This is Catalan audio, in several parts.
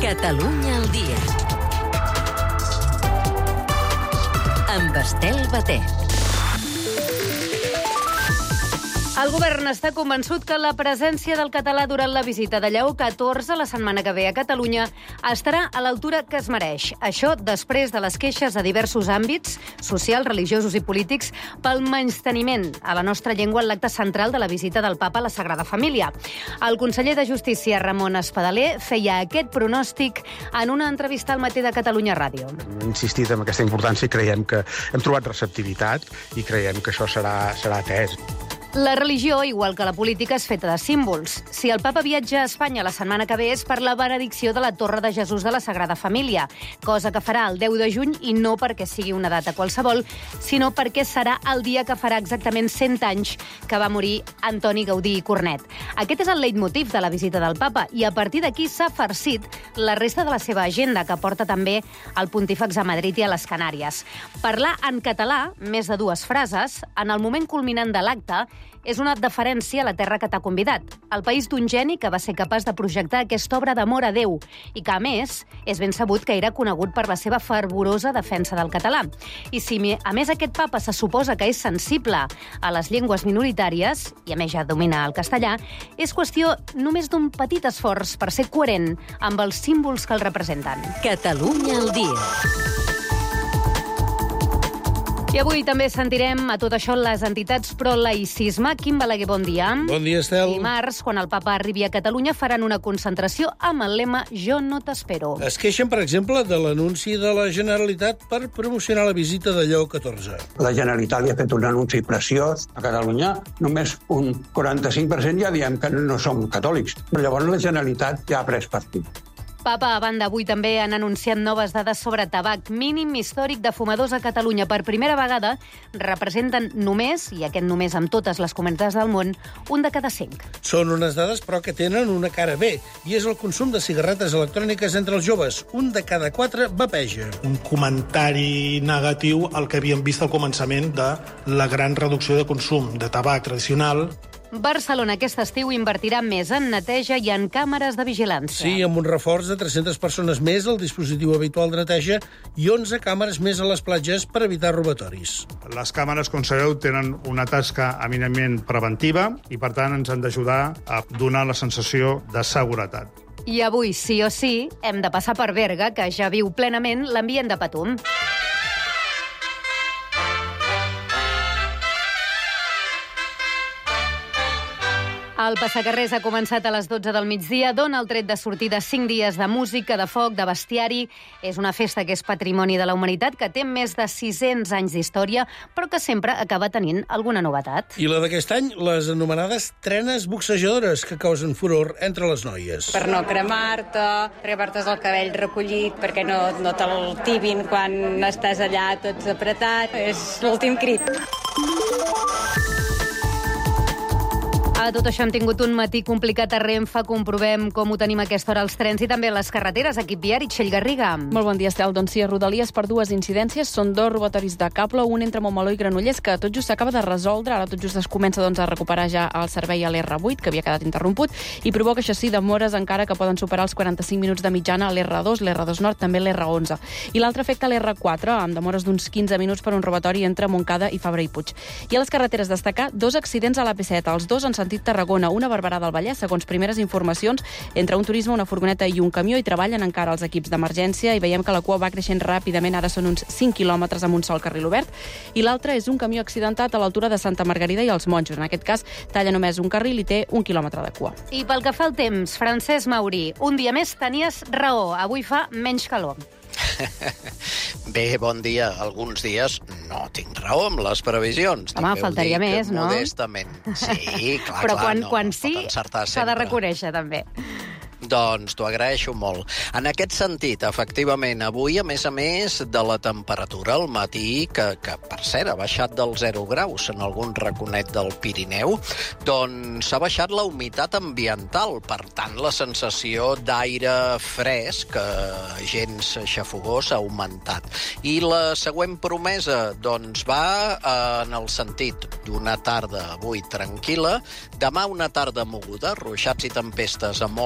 Catalunya al dia. Amb Estel Baté. El govern està convençut que la presència del català durant la visita de Lleó XIV la setmana que ve a Catalunya estarà a l'altura que es mereix. Això després de les queixes a diversos àmbits, socials, religiosos i polítics, pel menysteniment a la nostra llengua en l'acte central de la visita del papa a la Sagrada Família. El conseller de Justícia, Ramon Espadaler, feia aquest pronòstic en una entrevista al Matí de Catalunya Ràdio. Hem insistit en aquesta importància i creiem que hem trobat receptivitat i creiem que això serà atès. La religió, igual que la política, és feta de símbols. Si el papa viatja a Espanya la setmana que ve és per la benedicció de la Torre de Jesús de la Sagrada Família, cosa que farà el 10 de juny i no perquè sigui una data qualsevol, sinó perquè serà el dia que farà exactament 100 anys que va morir Antoni Gaudí i Cornet. Aquest és el leitmotiv de la visita del papa i a partir d'aquí s'ha farcit la resta de la seva agenda, que porta també el pontífex a Madrid i a les Canàries. Parlar en català, més de 2 frases, en el moment culminant de l'acte, és una deferència a la terra que t'ha convidat, el país d'un geni que va ser capaç de projectar aquesta obra d'amor a Déu i que, a més, és ben sabut que era conegut per la seva fervorosa defensa del català. I si, a més, aquest papa se suposa que és sensible a les llengües minoritàries, i a més ja domina el castellà, és qüestió només d'un petit esforç per ser coherent amb els símbols que el representen. Catalunya al dia. I avui també sentirem a tot això les entitats pro-laïcisme. Quim Balaguer, bon dia. Bon dia, Estel. Dimarts, quan el papa arribi a Catalunya, faran una concentració amb el lema «Jo no t'espero». Es queixen, per exemple, de l'anunci de la Generalitat per promocionar la visita de Lleó XIV. La Generalitat li ha fet un anunci preciós a Catalunya. Només un 45% ja diem que no som catòlics. Però llavors la Generalitat ja ha pres partit. Papa, a banda, avui també han anunciat noves dades sobre tabac. Mínim històric de fumadors a Catalunya. Per primera vegada representen només, i aquest només amb totes les comunitats del món, 1 de cada 5. Són unes dades, però, que tenen una cara B, i és el consum de cigarretes electròniques entre els joves. 1 de cada 4 vapeja. Un comentari negatiu al que havíem vist al començament de la gran reducció de consum de tabac tradicional. Barcelona aquest estiu invertirà més en neteja i en càmeres de vigilància. Sí, amb un reforç de 300 persones més al dispositiu habitual de neteja i 11 càmeres més a les platges per evitar robatoris. Les càmeres, com sabeu, tenen una tasca eminentment preventiva i, per tant, ens han d'ajudar a donar la sensació de seguretat. I avui, sí o sí, hem de passar per Berga, que ja viu plenament l'ambient de Patum. El passacarrers ha començat a les 12 del migdia, dona el tret de sortida 5 dies de música, de foc, de bestiari. És una festa que és patrimoni de la humanitat, que té més de 600 anys d'història, però que sempre acaba tenint alguna novetat. I la d'aquest any, les anomenades trenes boxejadores, que causen furor entre les noies. Per no cremar-te, perquè portes el cabell recollit, perquè no te'l tibin quan estàs allà tots apretat. És l'últim crit. A tot això hem tingut un matí complicat a Renfe. Comprovem com ho tenim a aquesta hora als trens i també a les carreteres. Equip viari, Txell Garriga. Molt bon dia, Estel. Doncs sí, a Rodalies per 2 incidències. Són 2 robatoris de cable, un entre Montmeló i Granollers, que tot just s'acaba de resoldre. Ara tot just es comença a recuperar ja el servei a l'R8, que havia quedat interromput, i provoca, això sí, demores encara que poden superar els 45 minuts de mitjana a l'R2, l'R2 Nord, també l'R11. I l'altre afecta l'R4, amb demores d'uns 15 minuts per un robatori entre Montcada i Fabra i Puig. I a les carreteres destacar 2 accidents a l'AP7, els 2 en sentit Tarragona, una a Barberà del Vallès, segons primeres informacions, entre un turisme, una furgoneta i un camió, i treballen encara els equips d'emergència, i veiem que la cua va creixent ràpidament, ara són uns 5 quilòmetres amb un sol carril obert, i l'altre és un camió accidentat a l'altura de Santa Margarida i els Monjos. En aquest cas, talla només un carril i té 1 quilòmetre de cua. I pel que fa al temps, Francesc Maurí, un dia més tenies raó, avui fa menys calor. Bé, bon dia. Alguns dies no tinc raó amb les previsions. Home, faltaria més, no? Modestament. Sí, clar, però clar. Quan sí, s'ha de reconèixer, també. Doncs t'ho agraeixo molt. En aquest sentit, efectivament, avui, a més de la temperatura al matí, que per cert ha baixat del 0 graus en algun raconet del Pirineu, doncs ha baixat la humitat ambiental. Per tant, la sensació d'aire fresc, gens xafogós, ha augmentat. I la següent promesa, doncs, va en el sentit d'una tarda avui tranquil·la, demà una tarda moguda, ruixats i tempestes a molts indrets,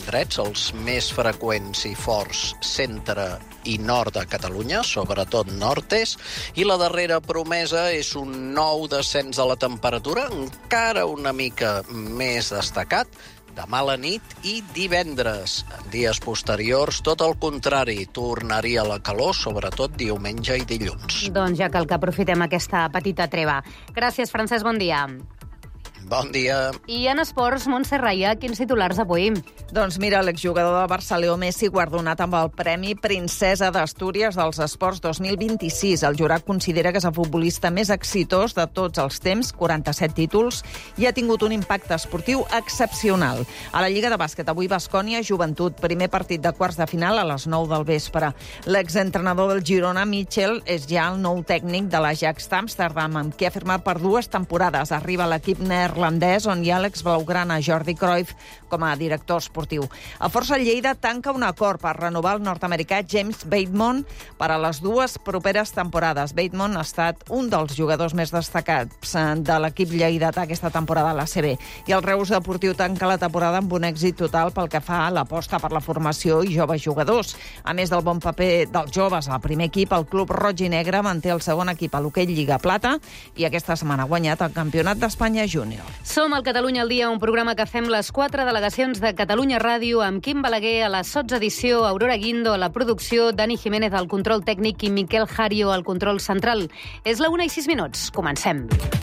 indrets, els més freqüents i forts centre i nord de Catalunya, sobretot nord-est, i la darrera promesa és un nou descens de la temperatura, encara una mica més destacat, demà a la nit i divendres. En dies posteriors, tot el contrari, tornaria la calor, sobretot diumenge i dilluns. Doncs ja cal que aprofitem aquesta petita treva. Gràcies, Francesc, bon dia. Bon dia. I en esports, Montse Raia, quins titulars avui? Doncs mira, l'exjugador del Barça, Leo Messi, guardonat amb el Premi Princesa d'Astúries dels Esports 2026. El jurat considera que és el futbolista més exitós de tots els temps, 47 títols, i ha tingut un impacte esportiu excepcional. A la Lliga de Bàsquet, avui Baskonia, Joventut, primer partit de quarts de final a les 9 del vespre. L'exentrenador del Girona, Mitchell, és ja el nou tècnic de l'Ajax d'Amsterdam, amb qui ha firmat per 2 temporades. Arriba l'equip neerlandès, on hi ha l'exblaugrana Jordi Cruyff com a director esportiu. A Força Lleida tanca un acord per renovar el nord-americà James Bateman per a les 2 properes temporades. Bateman ha estat un dels jugadors més destacats de l'equip lleidatà aquesta temporada a l'ACB. I el Reus Deportiu tanca la temporada amb un èxit total pel que fa a l'aposta per la formació i joves jugadors. A més del bon paper dels joves al primer equip, el club roig i negre manté el segon equip a l'hoquei Lliga Plata i aquesta setmana ha guanyat el Campionat d'Espanya Júnior. Som al Catalunya al dia, un programa que fem les 4 delegacions de Catalunya Ràdio amb Quim Balaguer a la sotsedició, Aurora Guindo a la producció, Dani Jiménez al control tècnic i Miquel Jario al control central. És la 1:06. Comencem.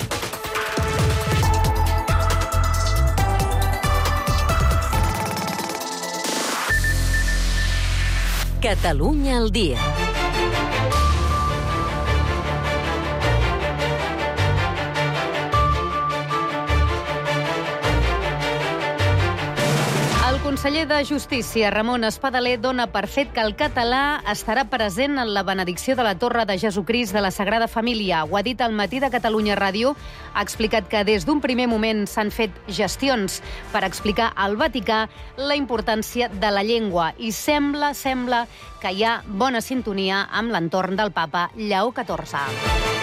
Catalunya al dia. El conseller de Justícia, Ramon Espadaler, dona per fet que el català estarà present en la benedicció de la Torre de Jesucrist de la Sagrada Família. Ho ha dit al Matí de Catalunya Ràdio. Ha explicat que des d'un primer moment s'han fet gestions per explicar al Vaticà la importància de la llengua i sembla que hi ha bona sintonia amb l'entorn del papa Lleó XIV.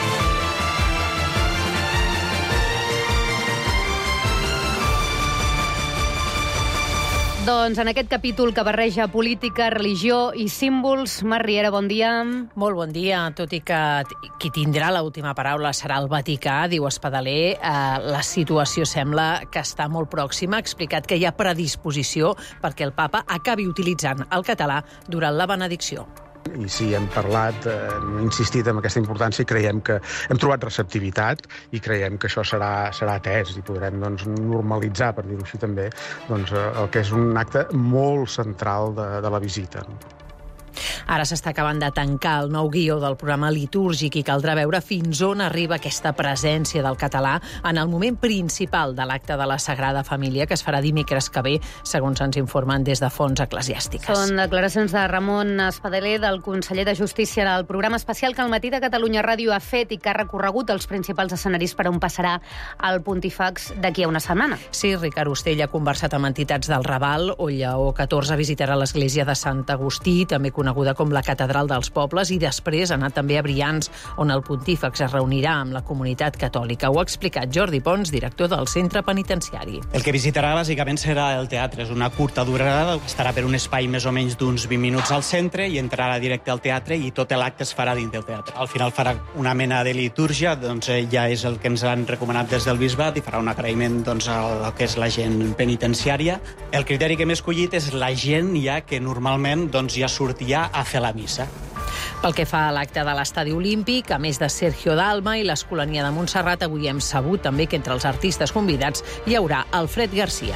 Doncs en aquest capítol que barreja política, religió i símbols, Mar Riera, bon dia. Molt bon dia, tot i que qui tindrà l'última paraula serà el Vaticà, diu Espadaler. La situació sembla que està molt pròxima. Ha explicat que hi ha predisposició perquè el papa acabi utilitzant el català durant la benedicció. I sí, hem parlat, hem insistit en aquesta importància i creiem que hem trobat receptivitat i creiem que això serà atès i podrem normalitzar, per dir-ho així també, el que és un acte molt central de la visita. Ara s'està acabant de tancar el nou guió del programa litúrgic i caldrà veure fins on arriba aquesta presència del català en el moment principal de l'acte de la Sagrada Família, que es farà dimecres que ve, segons ens informen des de fonts eclesiàstiques. Són declaracions de Ramon Espadaler, del conseller de Justícia, del programa especial que el Matí de Catalunya Ràdio ha fet i que ha recorregut els principals escenaris per on passarà el Pontífex d'aquí a una setmana. Sí, Ricard Ostell ha conversat amb entitats del Raval, on Lleó XIV visitarà l'església de Sant Agustí, també coneguda com la Catedral dels Pobles, i després ha anat també a Brians, on el Pontífex es reunirà amb la comunitat catòlica. Ho ha explicat Jordi Pons, director del centre penitenciari. El que visitarà bàsicament serà el teatre. És una curta durada, estarà per un espai més o menys d'uns 20 minuts al centre i entrarà directe al teatre i tot l'acte es farà dins del teatre. Al final farà una mena de litúrgia, ja és el que ens han recomanat des del bisbat, i farà un agraïment al que és la gent penitenciària. El criteri que hem escollit és la gent que normalment ja sortia a fer la missa. Pel que fa a l'acte de l'Estadi Olímpic, a més de Sergio Dalma i l'Escolania de Montserrat, avui hem sabut també que entre els artistes convidats hi haurà Alfred Garcia.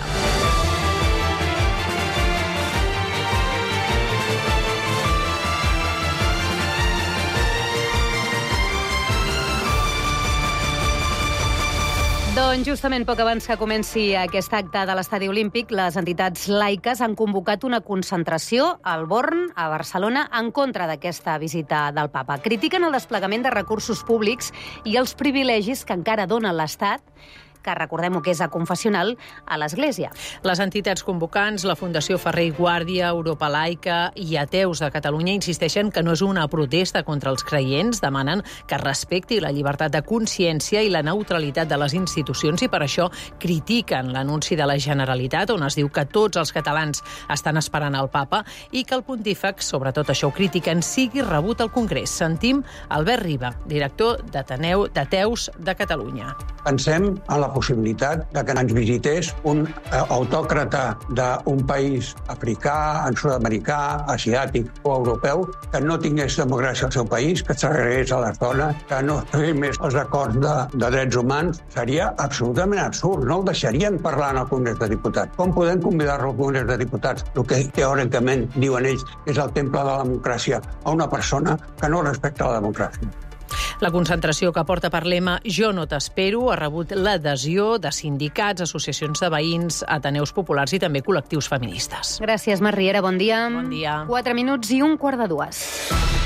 Doncs justament poc abans que comenci aquest acte de l'Estadi Olímpic, les entitats laiques han convocat una concentració al Born, a Barcelona, en contra d'aquesta visita del papa. Critiquen el desplegament de recursos públics i els privilegis que encara dona l'Estat, que recordem-ho que és aconfessional, a l'Església. Les entitats convocants, la Fundació Ferrer i Guàrdia, Europa Laica i Ateus de Catalunya insisteixen que no és una protesta contra els creients, demanen que es respecti la llibertat de consciència i la neutralitat de les institucions i per això critiquen l'anunci de la Generalitat on es diu que tots els catalans estan esperant el papa i que el pontífex, sobretot això ho critiquen, sigui rebut al Congrés. Sentim Albert Riba, director d'Ateus de Catalunya. Pensem en la possibilitat de que ens visités un autòcrata d'un país africà, sud-americà, asiàtic o europeu que no tingués democràcia al seu país, que s'agregués a les dones, que no firmés els acords de drets humans. Seria absolutament absurd, no el deixarien parlar en el Congrés de Diputats. Com podem convidar-lo al Congrés de Diputats, el que teòricament diuen ells és el temple de la democràcia, a una persona que no respecta la democràcia? La concentració que porta per lema Jo no t'espero ha rebut l'adhesió de sindicats, associacions de veïns, ateneus populars i també col·lectius feministes. Gràcies, Mar Riera. Bon dia. Bon dia. 4 minuts i 1:45.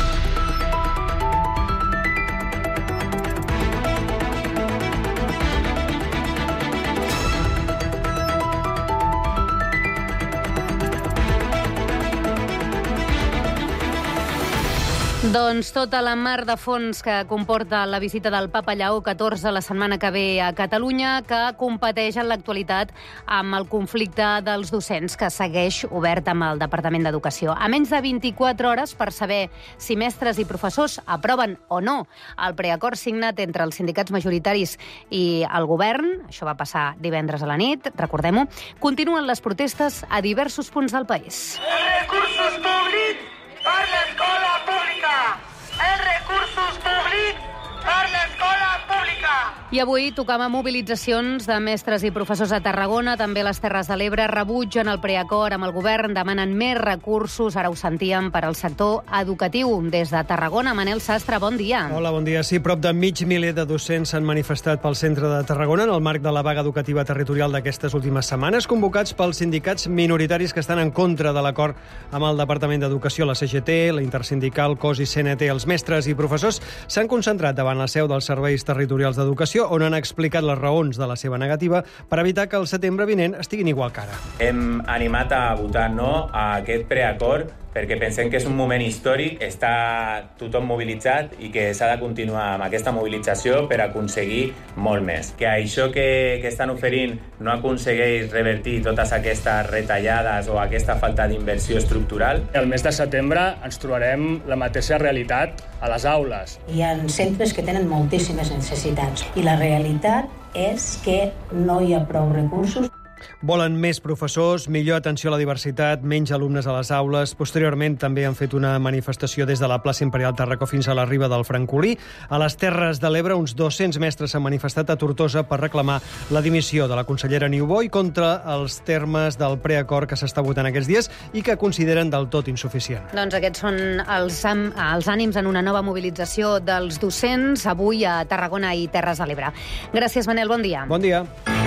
Doncs tota la mar de fons que comporta la visita del papa Lleó XIV la setmana que ve a Catalunya, que competeix en l'actualitat amb el conflicte dels docents, que segueix obert amb el Departament d'Educació. A menys de 24 hores per saber si mestres i professors aproven o no el preacord signat entre els sindicats majoritaris i el govern, això va passar divendres a la nit, recordem-ho, continuen les protestes a diversos punts del país. Recursos públics per l'escola pública! Els recursos públics per l'escola pública! I avui tocava mobilitzacions de mestres i professors a Tarragona, també a les Terres de l'Ebre, rebutgen el preacord amb el govern, demanen més recursos, ara ho sentíem, per al sector educatiu. Des de Tarragona, Manel Sastre, bon dia. Hola, bon dia. Sí, prop de 500.000 de docents s'han manifestat pel centre de Tarragona en el marc de la vaga educativa territorial d'aquestes últimes setmanes, convocats pels sindicats minoritaris que estan en contra de l'acord amb el Departament d'Educació, la CGT, la Intersindical, COS i CNT. Els mestres i professors s'han concentrat davant la seu dels serveis territorials d'educació, on han explicat les raons de la seva negativa per evitar que el setembre vinent estiguin igual que ara. Hem animat a votar no a aquest preacord perquè pensem que és un moment històric, està tothom mobilitzat i que s'ha de continuar amb aquesta mobilització per aconseguir molt més. Que això que estan oferint no aconsegueix revertir totes aquestes retallades o aquesta falta d'inversió estructural. El mes de setembre ens trobarem la mateixa realitat a les aules. Hi ha centres que tenen moltíssimes necessitats i la realitat és que no hi ha prou recursos. Volen més professors, millor atenció a la diversitat, menys alumnes a les aules. Posteriorment també han fet una manifestació des de la plaça Imperial Tàrraco fins a la riba del Francolí. A les Terres de l'Ebre, uns 200 mestres s'han manifestat a Tortosa per reclamar la dimissió de la consellera Niubó i contra els termes del preacord que s'està votant aquests dies i que consideren del tot insuficient. Doncs aquests són els ànims en una nova mobilització dels docents avui a Tarragona i Terres de l'Ebre. Gràcies, Manel. Bon dia. Bon dia.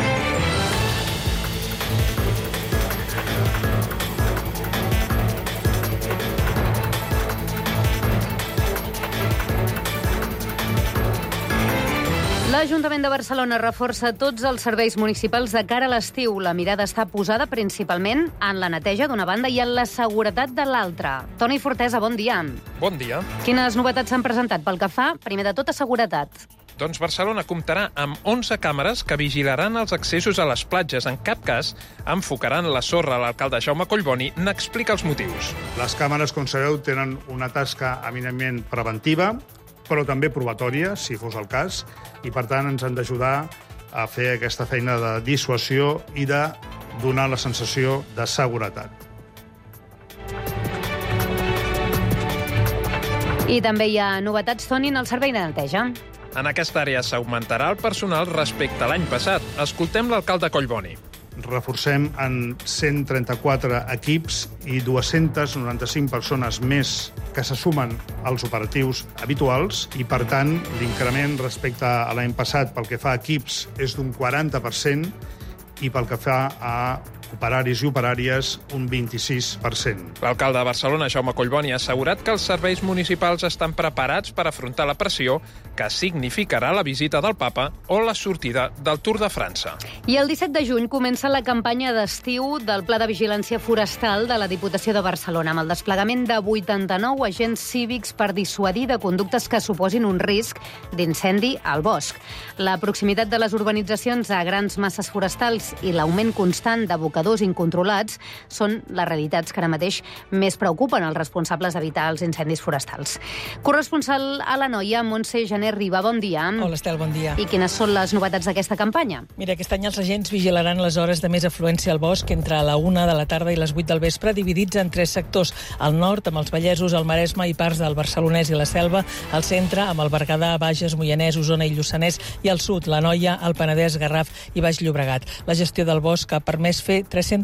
L'Ajuntament de Barcelona reforça tots els serveis municipals de cara a l'estiu. La mirada està posada principalment en la neteja d'una banda i en la seguretat de l'altra. Toni Fortesa, bon dia. Bon dia. Quines novetats s'han presentat pel que fa, primer de tot, a seguretat? Doncs Barcelona comptarà amb 11 càmeres que vigilaran els accessos a les platges. En cap cas enfocaran la sorra. L'alcalde Jaume Collboni n'explica els motius. Les càmeres, com sabeu, tenen una tasca eminentment preventiva, però també probatòria, si fos el cas, i per tant ens han d'ajudar a fer aquesta feina de dissuasió i de donar la sensació de seguretat. I també hi ha novetats, Toni, en el servei de neteja. En aquesta àrea s'augmentarà el personal respecte a l'any passat. Escoltem l'alcalde Collboni. Reforcem en 134 equips i 295 persones més que se sumen als operatius habituals i, per tant, l'increment respecte a l'any passat pel que fa a equips és d'un 40% i pel que fa a operaris i operàries, un 26%. L'alcalde de Barcelona, Jaume Collboni, ha assegurat que els serveis municipals estan preparats per afrontar la pressió que significarà la visita del papa o la sortida del Tour de França. I el 17 de juny comença la campanya d'estiu del Pla de Vigilància Forestal de la Diputació de Barcelona, amb el desplegament de 89 agents cívics per dissuadir de conductes que suposin un risc d'incendi al bosc. La proximitat de les urbanitzacions a grans masses forestals i l'augment constant d'abocadors incontrolats són les realitats que ara mateix més preocupen els responsables d'evitar els incendis forestals. Corresponsal a l'Anoia, Montse Janer Riba, bon dia. Hola, Estel, bon dia. I quines són les novetats d'aquesta campanya? Mira, aquest any els agents vigilaran les hores de més afluència al bosc entre la 1 de la tarda i les 8 del vespre, dividits en 3 sectors. Al nord, amb els Vallesos, el Maresme i parts del Barcelonès i la Selva, al centre, amb el Berguedà, Bages, Moianès, Osona i Lluçanès, i al sud, l'Anoia, el Penedès, Garraf i Baix Llobregat. La gestió del bosc ha permès fer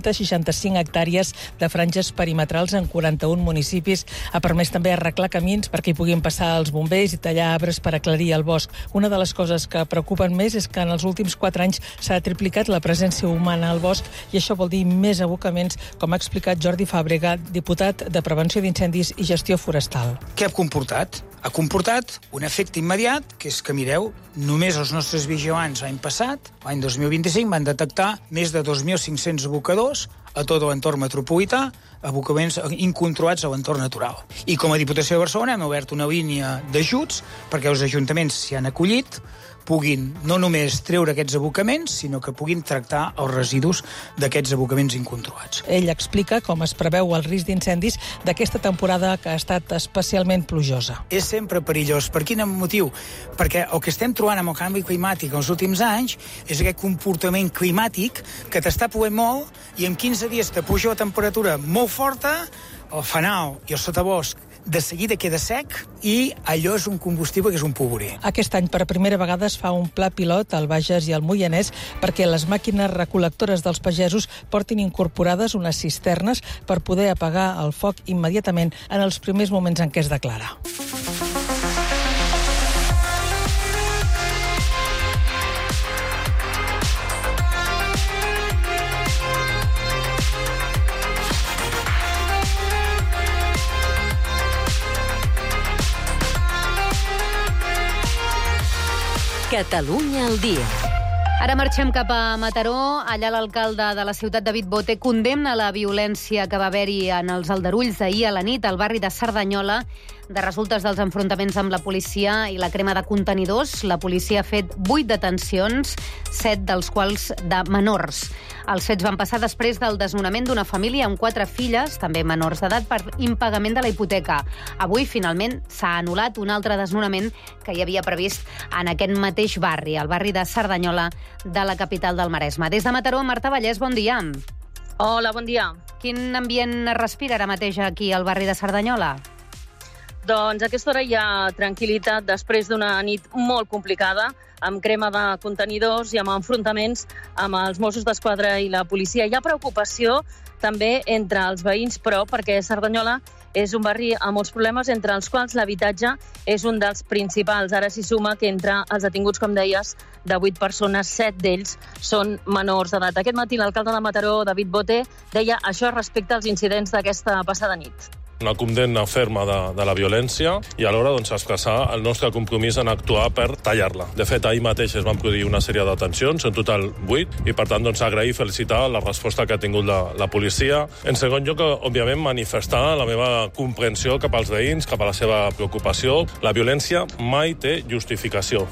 365 hectàrees de franges perimetrals en 41 municipis. Ha permès també arreglar camins perquè hi puguin passar els bombers i tallar arbres per aclarir el bosc. Una de les coses que preocupen més és que en els últims 4 anys s'ha triplicat la presència humana al bosc i això vol dir més abocaments, com ha explicat Jordi Fàbrega, diputat de Prevenció d'Incendis i Gestió Forestal. Què ha comportat? Ha comportat un efecte immediat, que és que, mireu, només els nostres vigilants l'any passat, l'any 2025, van detectar més de 2.500 abocadors a tot l'entorn metropolità, abocaments incontrolats a l'entorn natural. I com a Diputació de Barcelona hem obert una línia d'ajuts perquè els ajuntaments s'hi han acollit, puguin no només treure aquests abocaments, sinó que puguin tractar els residus d'aquests abocaments incontrolats. Ell explica com es preveu el risc d'incendis d'aquesta temporada que ha estat especialment plujosa. És sempre perillós. Per quin motiu? Perquè el que estem trobant amb el canvi climàtic els últims anys és aquest comportament climàtic que t'està plovent molt i en 15 dies te puja la temperatura molt forta, el fanal i el sotabosc de seguida queda sec i allò és un combustible que és un polvorí. Aquest any per primera vegada es fa un pla pilot al Bages i al Moianès perquè les màquines recol·lectores dels pagesos portin incorporades unes cisternes per poder apagar el foc immediatament en els primers moments en què es declara. Catalunya al dia. Ara marxem cap a Mataró. Allà l'alcalde de la ciutat, David Bote, condemna la violència que va haver-hi en els aldarulls d'ahir a la nit al barri de Cerdanyola de resultes dels enfrontaments amb la policia i la crema de contenidors. La policia ha fet 8 detencions, 7 dels quals de menors. Els fets van passar després del desnonament d'una família amb 4 filles, també menors d'edat, per impagament de la hipoteca. Avui, finalment, s'ha anul·lat un altre desnonament que hi havia previst en aquest mateix barri, el barri de Cerdanyola de la capital del Maresme. Des de Mataró, Marta Vallès, bon dia. Hola, bon dia. Quin ambient es respira ara mateix aquí al barri de Cerdanyola? Doncs a aquesta hora hi ha tranquil·litat després d'una nit molt complicada, amb crema de contenidors i amb enfrontaments amb els Mossos d'Esquadra i la policia. Hi ha preocupació també entre els veïns, però, perquè Cerdanyola és un barri amb molts problemes, entre els quals l'habitatge és un dels principals. Ara s'hi suma que entre els detinguts, com deies, de 8 persones, 7 d'ells són menors d'edat. Aquest matí l'alcalde de Mataró, David Bote, deia això respecte als incidents d'aquesta passada nit. Una condemna ferma de la violència i alhora expressar el nostre compromís en actuar per tallar-la. De fet, ahir mateix es van produir una sèrie de detencions, en total 8, i per tant agrair i felicitar la resposta que ha tingut la policia. En segon lloc, òbviament, manifestar la meva comprensió cap als veïns, cap a la seva preocupació. La violència mai té justificació.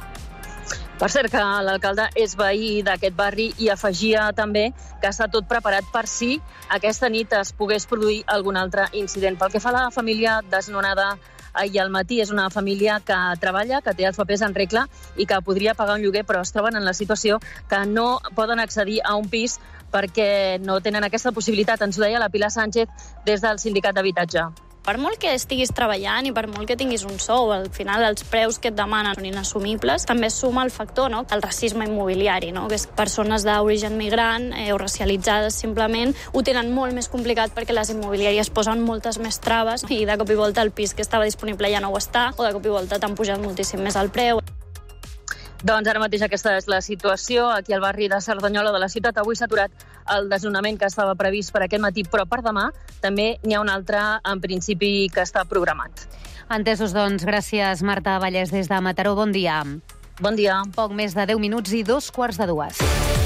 Per cert, que l'alcalde és veí d'aquest barri i afegia també que està tot preparat per si aquesta nit es pogués produir algun altre incident. Pel que fa a la família desnonada ahir al matí, és una família que treballa, que té els papers en regla i que podria pagar un lloguer, però es troben en la situació que no poden accedir a un pis perquè no tenen aquesta possibilitat. Ens ho deia la Pilar Sánchez des del Sindicat d'Habitatge. Per molt que estiguis treballant i per molt que tinguis un sou, al final els preus que et demanen són inassumibles, també suma el factor, no?, el racisme immobiliari, no?, que és persones d'origen migrant o racialitzades simplement ho tenen molt més complicat perquè les immobiliàries posen moltes més traves i de cop i volta el pis que estava disponible ja no ho està o de cop i volta t'han pujat moltíssim més el preu. Doncs ara mateix aquesta és la situació. Aquí al barri de Cerdanyola de la ciutat avui s'ha aturat el desnonament que estava previst per aquest matí, però per demà també n'hi ha un altre, en principi, que està programat. Entesos, doncs, gràcies, Marta Vallès, des de Mataró. Bon dia. Bon dia. Poc més de 10 minuts i 2:45.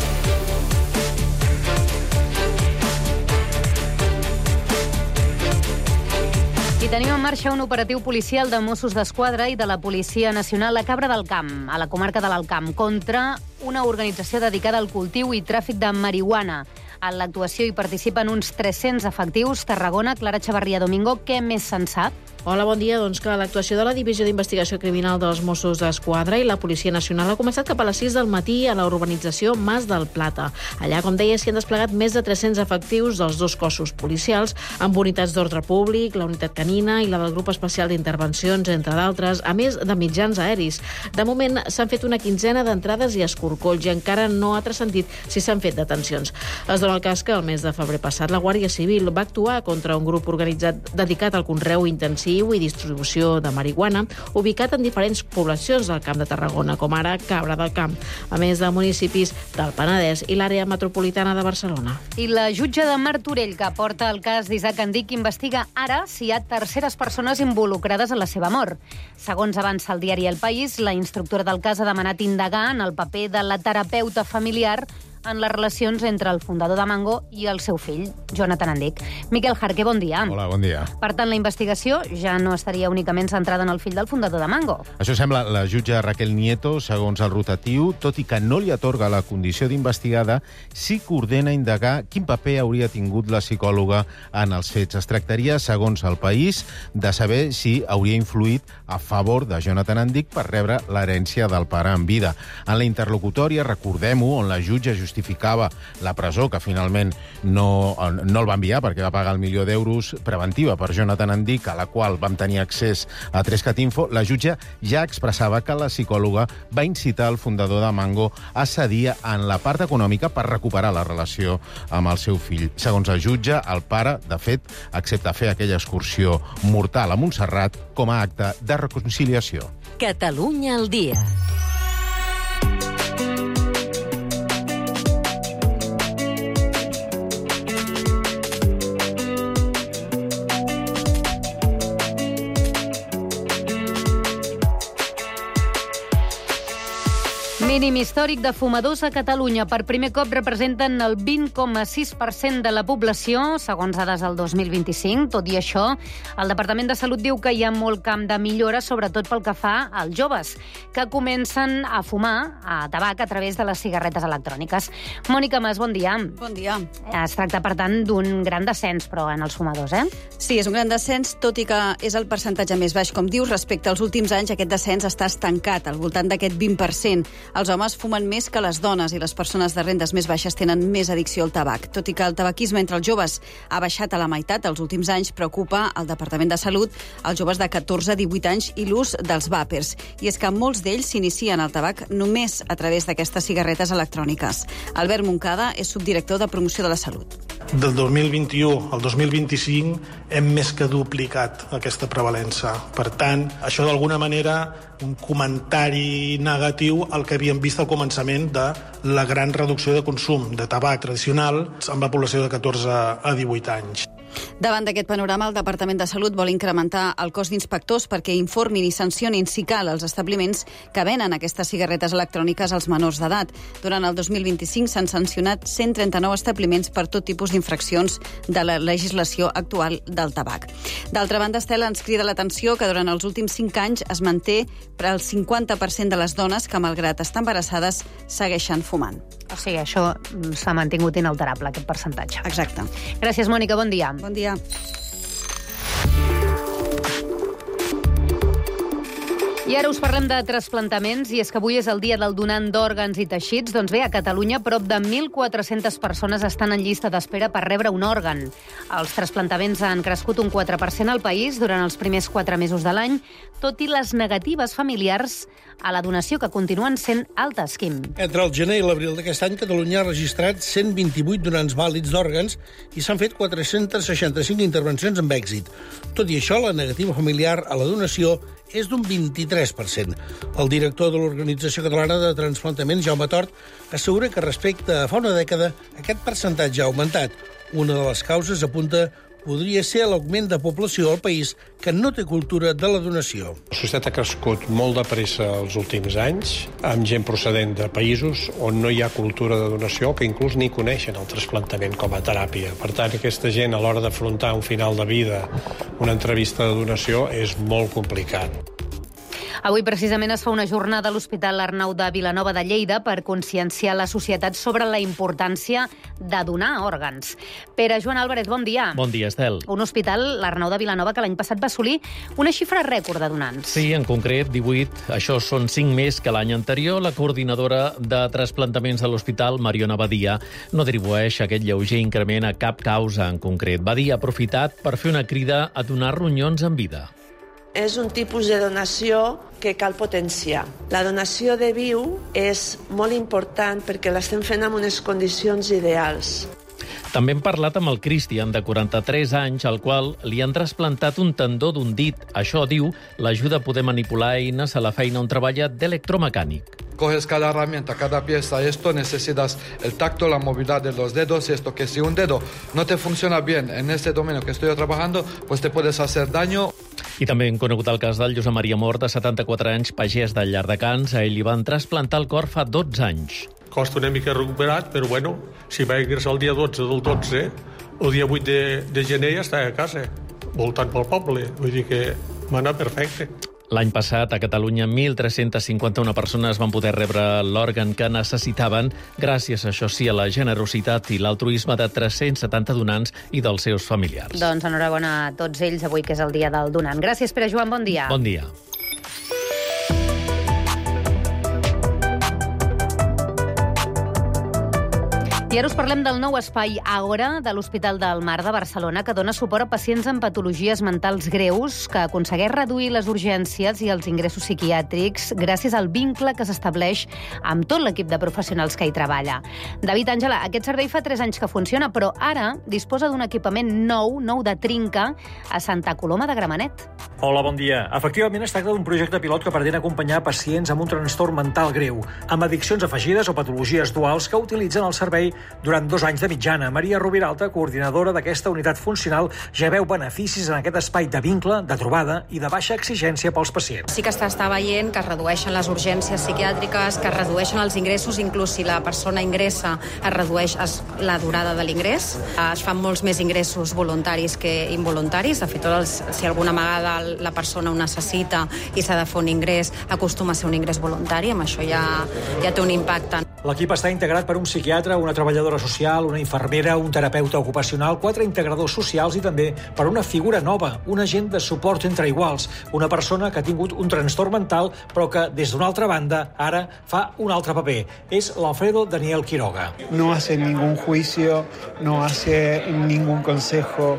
I tenim en marxa un operatiu policial de Mossos d'Esquadra i de la Policia Nacional a Cabra del Camp, a la comarca de l'Alt Camp, contra una organització dedicada al cultiu i tràfic de marihuana. En l'actuació hi participen uns 300 efectius. Tarragona, Clara Chavarria Domingo, què més se'n sap? Hola, bon dia. Doncs que l'actuació de la Divisió d'Investigació Criminal dels Mossos d'Esquadra i la Policia Nacional ha començat cap a les 6 del matí a la urbanització Mas del Plata. Allà, com deia, s'hi han desplegat més de 300 efectius dels dos cossos policials, amb unitats d'ordre públic, la unitat canina i la del grup especial d'intervencions, entre d'altres, a més de mitjans aeris. De moment, s'han fet una quinzena d'entrades i escorcolls i encara no ha transcendit si s'han fet detencions. Es dona el cas que el mes de febrer passat la Guàrdia Civil va actuar contra un grup organitzat dedicat al conreu intensiu i distribució de marihuana, ubicat en diferents poblacions del Camp de Tarragona, com ara Cabra del Camp, a més de municipis del Penedès i l'àrea metropolitana de Barcelona. I la jutge de Martorell, que porta el cas d'Isaac Andic, investiga ara si hi ha terceres persones involucrades en la seva mort. Segons avança el diari El País, la instructora del cas ha demanat indagar en el paper de la terapeuta familiar en les relacions entre el fundador de Mango i el seu fill, Jonathan Andic. Miquel Jarque, bon dia. Hola, bon dia. Per tant, la investigació ja no estaria únicament centrada en el fill del fundador de Mango. Això sembla la jutge Raquel Nieto, segons el rotatiu, tot i que no li atorga la condició d'investigada, sí que ordena indagar quin paper hauria tingut la psicòloga en els fets. Es tractaria, segons El País, de saber si hauria influït a favor de Jonathan Andic per rebre l'herència del pare en vida. En la interlocutòria, recordem-ho, on la jutge justificava la presó, que finalment no el va enviar perquè va pagar el $1.000.000 preventiva per Jonathan Andic, a la qual vam tenir accés a 3cat Info, la jutge ja expressava que la psicòloga va incitar el fundador de Mango a cedir en la part econòmica per recuperar la relació amb el seu fill. Segons el jutge, el pare, de fet, accepta fer aquella excursió mortal a Montserrat com a acte de reconciliació. Catalunya al dia. Mínim històric de fumadors a Catalunya. Per primer cop representen el 20,6% de la població, segons dades del 2025. Tot i això, el Departament de Salut diu que hi ha molt camp de millora, sobretot pel que fa als joves, que comencen a fumar a tabac a través de les cigarretes electròniques. Mònica Mas, bon dia. Bon dia. Es tracta, per tant, d'un gran descens, però, en els fumadors, eh? Sí, és un gran descens, tot i que és el percentatge més baix. Com dius, respecte als últims anys, aquest descens està estancat, al voltant d'aquest 20%. Els homes fumen més que les dones i les persones de rendes més baixes tenen més addicció al tabac. Tot i que el tabaquisme entre els joves ha baixat a la meitat els últims anys, preocupa el Departament de Salut els joves de 14 a 18 anys i l'ús dels vàpers. I és que molts d'ells s'inicien al tabac només a través d'aquestes cigarretes electròniques. Albert Moncada és subdirector de Promoció de la Salut. Del 2021 al 2025 hem més que duplicat aquesta prevalença. Per tant, això d'alguna manera un comentari negatiu al que havíem vist al començament de la gran reducció de consum de tabac tradicional amb la població de 14 a 18 anys. Davant d'aquest panorama, el Departament de Salut vol incrementar el cos d'inspectors perquè informin i sancionin si cal els establiments que venen aquestes cigarretes electròniques als menors d'edat. Durant el 2025 s'han sancionat 139 establiments per tot tipus d'infraccions de la legislació actual del tabac. D'altra banda, Estela, ens crida l'atenció que durant els últims 5 anys es manté per al 50% de les dones que, malgrat estar embarassades, segueixen fumant. O sigui, això s'ha mantingut inalterable, aquest percentatge. Exacte. Gràcies, Mònica. Bon dia. Bon dia. I ara us parlem de trasplantaments, i és que avui és el dia del donant d'òrgans i teixits. Doncs bé, a Catalunya prop de 1.400 persones estan en llista d'espera per rebre un òrgan. Els trasplantaments han crescut un 4% al país durant els primers 4 mesos de l'any, tot i les negatives familiars a la donació, que continuen sent altes, Quim. Entre el gener i l'abril d'aquest any, Catalunya ha registrat 128 donants vàlids d'òrgans i s'han fet 465 intervencions amb èxit. Tot i això, la negativa familiar a la donació és d'un 23%. El director de l'Organització Catalana de Transplantament, Jaume Tort, assegura que respecte a fa una dècada aquest percentatge ha augmentat. Una de les causes, apunta, podria ser l'augment de població al país que no té cultura de la donació. La societat ha crescut molt de pressa els últims anys, amb gent procedent de països on no hi ha cultura de donació, que inclús ni coneixen el trasplantament com a teràpia. Per tant, aquesta gent, a l'hora d'afrontar un final de vida, una entrevista de donació, és molt complicat. Avui precisament es fa una jornada a l'Hospital Arnau de Vilanova de Lleida per conscienciar la societat sobre la importància de donar òrgans. Pere Joan Álvarez, bon dia. Bon dia, Estel. Un hospital, l'Arnau de Vilanova, que l'any passat va assolir una xifra rècord de donants. Sí, en concret 18. Això són 5 més que l'any anterior. La coordinadora de trasplantaments de l'hospital, Mariona Badia, no atribueix aquest lleuger increment a cap causa en concret. Badia ha aprofitat per fer una crida a donar ronyons en vida. És un tipus de donació que cal potenciar. La donació de viu és molt important perquè l'estem fent en unes condicions ideals. També hem parlat amb el Cristian, de 43 anys, al qual li han trasplantat un tendó d'un dit. Això, diu, l'ajuda a poder manipular eines a la feina on treballa d'electromecànic. Coges cada herramienta, cada pieza, esto necesitas el tacto, la movilidad de los dedos, esto que si un dedo no te funciona bien en este dominio que estoy trabajando, pues te puedes hacer daño. I també hem conegut el cas del Josep Maria Mort, de 74 anys, pagès de Llardecans. A ell li van trasplantar el cor fa 12 anys. Costa una mica recuperat, però bueno, si va ingressar el dia 12 del 12, el dia 8 de gener ja estava a casa, voltant pel poble. Vull dir que va anar perfecte. L'any passat, a Catalunya, 1.351 persones van poder rebre l'òrgan que necessitaven, gràcies, això sí, a la generositat i l'altruisme de 370 donants i dels seus familiars. Doncs enhorabona a tots ells, avui que és el dia del donant. Gràcies, Pere Joan, bon dia. Bon dia. I ara us parlem del nou espai Àgora de l'Hospital del Mar de Barcelona, que dona suport a pacients amb patologies mentals greus, que aconsegueix reduir les urgències i els ingressos psiquiàtrics gràcies al vincle que s'estableix amb tot l'equip de professionals que hi treballa. David Àngela, aquest servei fa 3 anys que funciona, però ara disposa d'un equipament nou de trinca, a Santa Coloma de Gramenet. Hola, bon dia. Efectivament, es tracta d'un projecte pilot que pretén acompanyar pacients amb un trastorn mental greu, amb addiccions afegides o patologies duals que utilitzen el servei durant 2 anys de mitjana. Maria Rubiralta, coordinadora d'aquesta unitat funcional, ja veu beneficis en aquest espai de vincle, de trobada i de baixa exigència pels pacients. Sí que s'està veient que es redueixen les urgències psiquiàtriques, que es redueixen els ingressos, inclús si la persona ingressa es redueix la durada de l'ingrés. Es fan molts més ingressos voluntaris que involuntaris. De fet, si alguna vegada la persona ho necessita i s'ha de fer un ingrés, acostuma a ser un ingrés voluntari. Amb això ja té un impacte. L'equip està integrat per un psiquiatre, una treballadora social, una infermera, un terapeuta ocupacional, 4 integradors socials i també per una figura nova, un agent de suport entre iguals, una persona que ha tingut un trastorn mental però que, des d'una altra banda, ara fa un altre paper. És l'Alfredo Daniel Quiroga. No hace ningún juicio, no hace ningún consejo,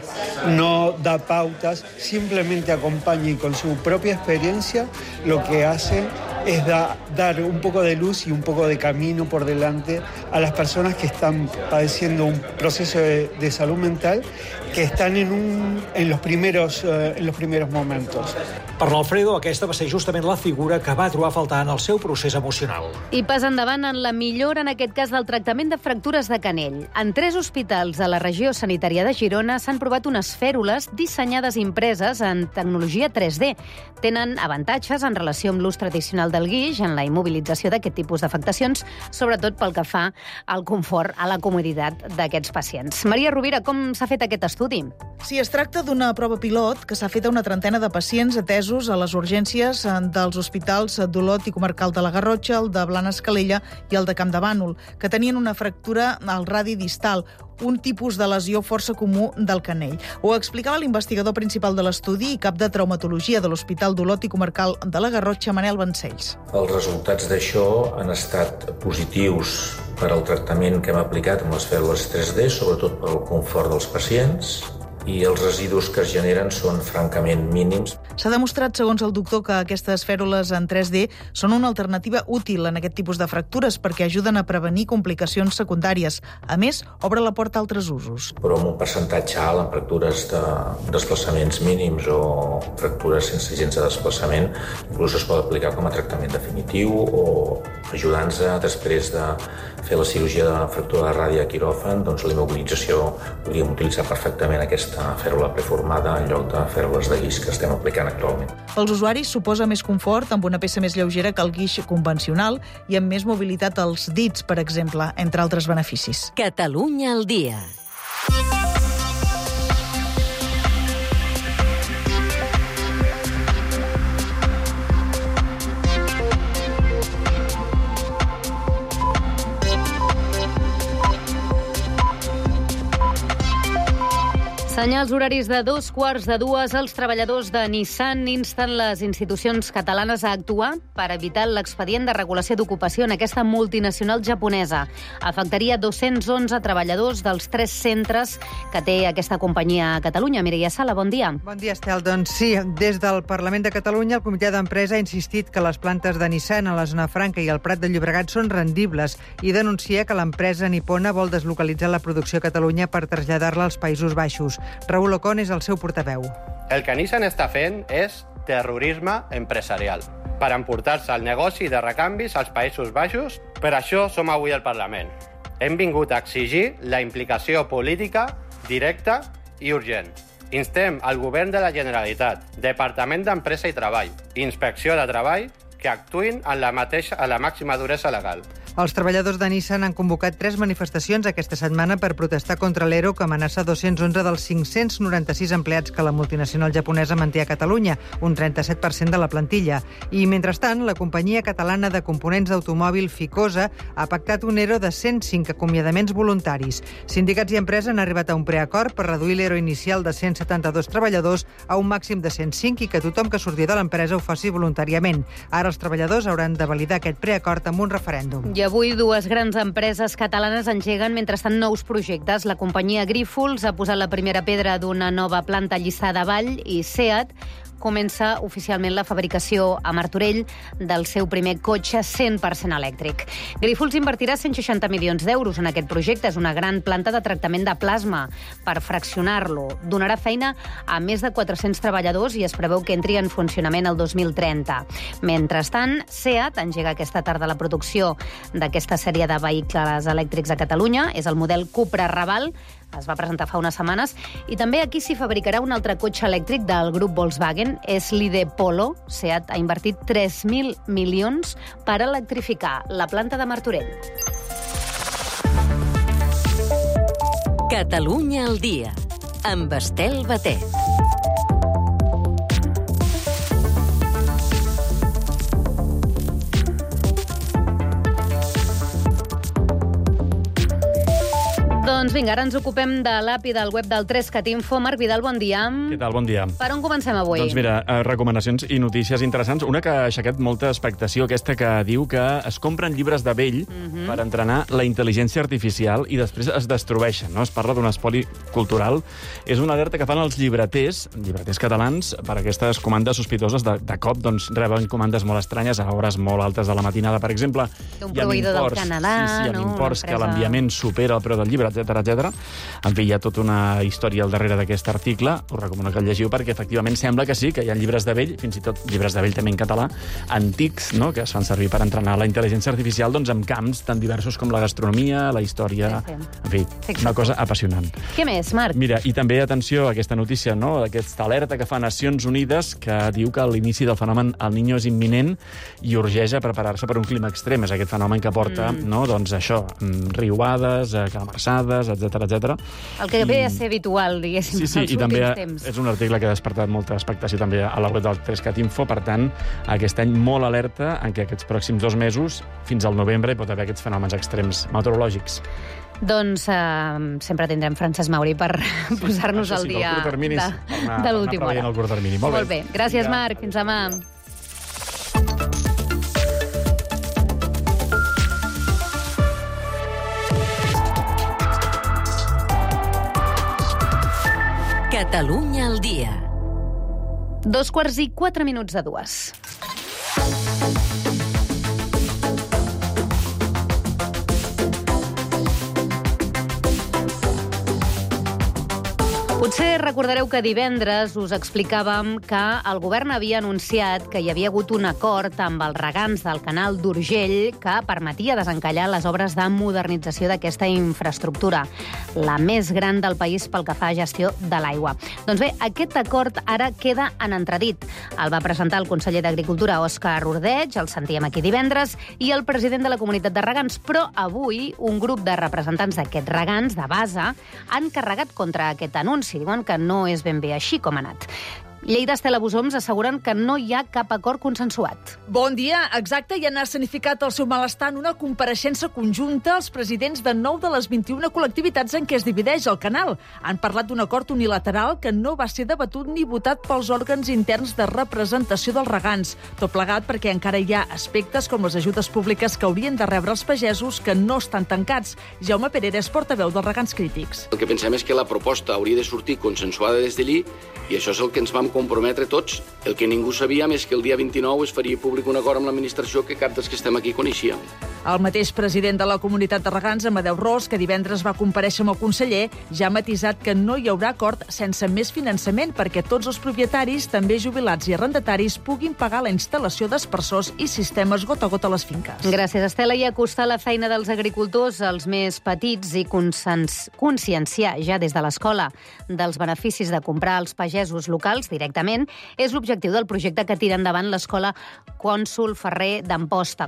no da pautas, simplemente acompaña y con su propia experiencia lo que hace es dar un poco de luz y un poco de camino por delante a las personas que están padeciendo un proceso de salud mental, que están en los primeros momentos. Per l'Alfredo, aquesta va ser justament la figura que va trobar a faltar en el seu procés emocional. I pas endavant en la millora, en aquest cas, del tractament de fractures de canell. En 3 hospitals de la regió sanitària de Girona s'han provat unes fèrules dissenyades i impreses en tecnologia 3D. Tenen avantatges en relació amb l'ús tradicional del guix en la immobilització d'aquest tipus d'afectacions, sobretot pel que fa al confort, a la comoditat d'aquests pacients. Maria Rovira, com s'ha fet aquest estudi? Sí, es tracta d'una prova pilot que s'ha fet a una trentena de pacients atesos a les urgències dels hospitals d'Olot i Comarcal de la Garrotxa, el de Blanes Calella i el de Campdevànol, que tenien una fractura al radi distal, un tipus de lesió força comú del canell. Ho explicava l'investigador principal de l'estudi i cap de traumatologia de l'Hospital d'Olot i Comarcal de la Garrotxa, Manel Vancells. Els resultats d'això han estat positius per al tractament que hem aplicat amb les fèrules 3D, sobretot pel confort dels pacients. i els residus que es generen són francament mínims. S'ha demostrat, segons el doctor, que aquestes fèrules en 3D són una alternativa útil en aquest tipus de fractures perquè ajuden a prevenir complicacions secundàries. A més, obre la porta a altres usos. Però amb un percentatge alt en fractures de desplaçaments mínims o fractures sense gens de desplaçament, inclús es pot aplicar com a tractament definitiu o ajudant-nos després de fer la cirurgia de fractura de ràdia a quiròfan, doncs la immobilització podríem utilitzar perfectament aquesta fèrula preformada en lloc de fèrules de guix que estem aplicant actualment. Els usuaris suposa més confort amb una peça més lleugera que el guix convencional i amb més mobilitat als dits, per exemple, entre altres beneficis. Catalunya al dia. Senyals horaris de 2:15. Els treballadors de Nissan insten les institucions catalanes a actuar per evitar l'expedient de regulació d'ocupació en aquesta multinacional japonesa. Afectaria 211 treballadors dels 3 centres que té aquesta companyia a Catalunya. Mireia Sala, bon dia. Bon dia, Estel. Doncs sí, des del Parlament de Catalunya, el comitè d'empresa ha insistit que les plantes de Nissan a la zona franca i al Prat de Llobregat són rendibles i denuncia que l'empresa nipona vol deslocalitzar la producció a Catalunya per traslladar-la als Països Baixos. Raúl Ocon és el seu portaveu. El que Nissan està fent és terrorisme empresarial per emportar-se el negoci de recanvis als Països Baixos. Per això som avui al Parlament. Hem vingut a exigir la implicació política directa i urgent. Instem al Govern de la Generalitat, Departament d'Empresa i Treball, Inspecció de Treball, que actuïn en la màxima duresa legal. Els treballadors de Nissan han convocat 3 manifestacions aquesta setmana per protestar contra l'ERO que amenaça 211 dels 596 empleats que la multinacional japonesa manté a Catalunya, un 37% de la plantilla. I, mentrestant, la companyia catalana de components d'automòbil Ficosa ha pactat un ERO de 105 acomiadaments voluntaris. Sindicats i empresa han arribat a un preacord per reduir l'ERO inicial de 172 treballadors a un màxim de 105 i que tothom que surti de l'empresa ho faci voluntàriament. Ara els treballadors hauran de validar aquest preacord amb un referèndum. I avui 2 grans empreses catalanes engeguen mentrestant nous projectes. La companyia Grífols ha posat la primera pedra d'una nova planta a Lliçà de Vall i SEAT comença oficialment la fabricació a Martorell del seu primer cotxe 100% elèctric. Grífols invertirà 160 milions d'euros en aquest projecte. És una gran planta de tractament de plasma per fraccionar-lo. Donarà feina a més de 400 treballadors i es preveu que entri en funcionament el 2030. Mentrestant, SEAT engega aquesta tarda la producció d'aquesta sèrie de vehicles elèctrics a Catalunya. És el model Cupra Raval. Es va presentar fa unes setmanes. I també aquí s'hi fabricarà un altre cotxe elèctric del grup Volkswagen. És l'ID Polo. SEAT ha invertit 3.000 milions per electrificar la planta de Martorell. Catalunya al dia, amb Estel Batet. Doncs vinga, ara ens ocupem de l'API del web del 3CatInfo. Marc Vidal, bon dia. Què tal? Bon dia. Per on comencem avui? Doncs mira, recomanacions i notícies interessants. Una que ha aixecat molta expectació, aquesta que diu que es compren llibres de vell per entrenar la intel·ligència artificial i després es destrueixen, no? Es parla d'un espoli cultural. És una alerta que fan els llibreters catalans, per aquestes comandes sospitoses. De cop doncs, reben comandes molt estranyes a hores molt altes de la matinada, per exemple. D'un proveïdor del Canadà, sí, amb imports que l'enviament supera el preu del llibre, etc. En fi, hi ha tota una història al darrere d'aquest article. Us recomano que el llegiu perquè efectivament sembla que sí, que hi ha llibres de vell, fins i tot llibres de vell també en català, antics, no?, que es fan servir per entrenar la intel·ligència artificial doncs, en camps tan diversos com la gastronomia, la història... Sí. En fi, una cosa apassionant. Què més, Marc? Mira, i també, atenció a aquesta notícia, no?, aquesta alerta que fa Nacions Unides que diu que l'inici del fenomen El Niño és imminent i urgeix a preparar-se per un clima extrem. És aquest fenomen que porta, no?, doncs això, riuades, calamarsades, etc. El que ve a ser habitual, diguéssim, sí, els i també últims temps. És un article que ha despertat molta expectació també a la web del 3CatInfo. Per tant, aquest any molt alerta en què aquests pròxims 2 mesos, fins al novembre, hi pot haver aquests fenòmens extrems meteorològics. Doncs sempre tindrem Francesc Mauri per posar-nos al dia de l'última hora. Molt bé. Gràcies, Marc. Fins demà. Catalunya al dia. 2:04 Potser recordareu que divendres us explicàvem que el govern havia anunciat que hi havia hagut un acord amb els regants del canal d'Urgell que permetia desencallar les obres de modernització d'aquesta infraestructura, la més gran del país pel que fa a gestió de l'aigua. Doncs bé, aquest acord ara queda en entredit. El va presentar el conseller d'Agricultura, Òscar Ordeig, el sentíem aquí divendres, i el president de la comunitat de regants. Però avui un grup de representants d'aquests regants, de base, han carregat contra aquest anunci. Diuen que no és ben bé així com ha anat. Lleida, Estela Busoms, asseguren que no hi ha cap acord consensuat. Bon dia, exacte, i han escenificat el seu malestar en una compareixença conjunta als presidents de 9 de les 21 col·lectivitats en què es divideix el canal. Han parlat d'un acord unilateral que no va ser debatut ni votat pels òrgans interns de representació dels regants. Tot plegat perquè encara hi ha aspectes com les ajudes públiques que haurien de rebre els pagesos que no estan tancats. Jaume Pereira és portaveu dels regants crítics. El que pensem és que la proposta hauria de sortir consensuada des d'allí i això és el que ens vam comprometre tots. El que ningú sabíem és que el dia 29 es faria públic un acord amb l'administració que cap dels que estem aquí coneixíem. El mateix president de la comunitat de regants, Amadeu Ros, que divendres va comparèixer amb el conseller, ja ha matisat que no hi haurà acord sense més finançament perquè tots els propietaris, també jubilats i arrendataris, puguin pagar la instal·lació d'aspersors i sistemes gota a gota a les finques. Gràcies, Estela. I acostar la feina dels agricultors als més petits i conscienciar ja des de l'escola dels beneficis de comprar als pagesos locals directament és l'objectiu del projecte que tira endavant l'escola Consol Ferrer d'Amposta,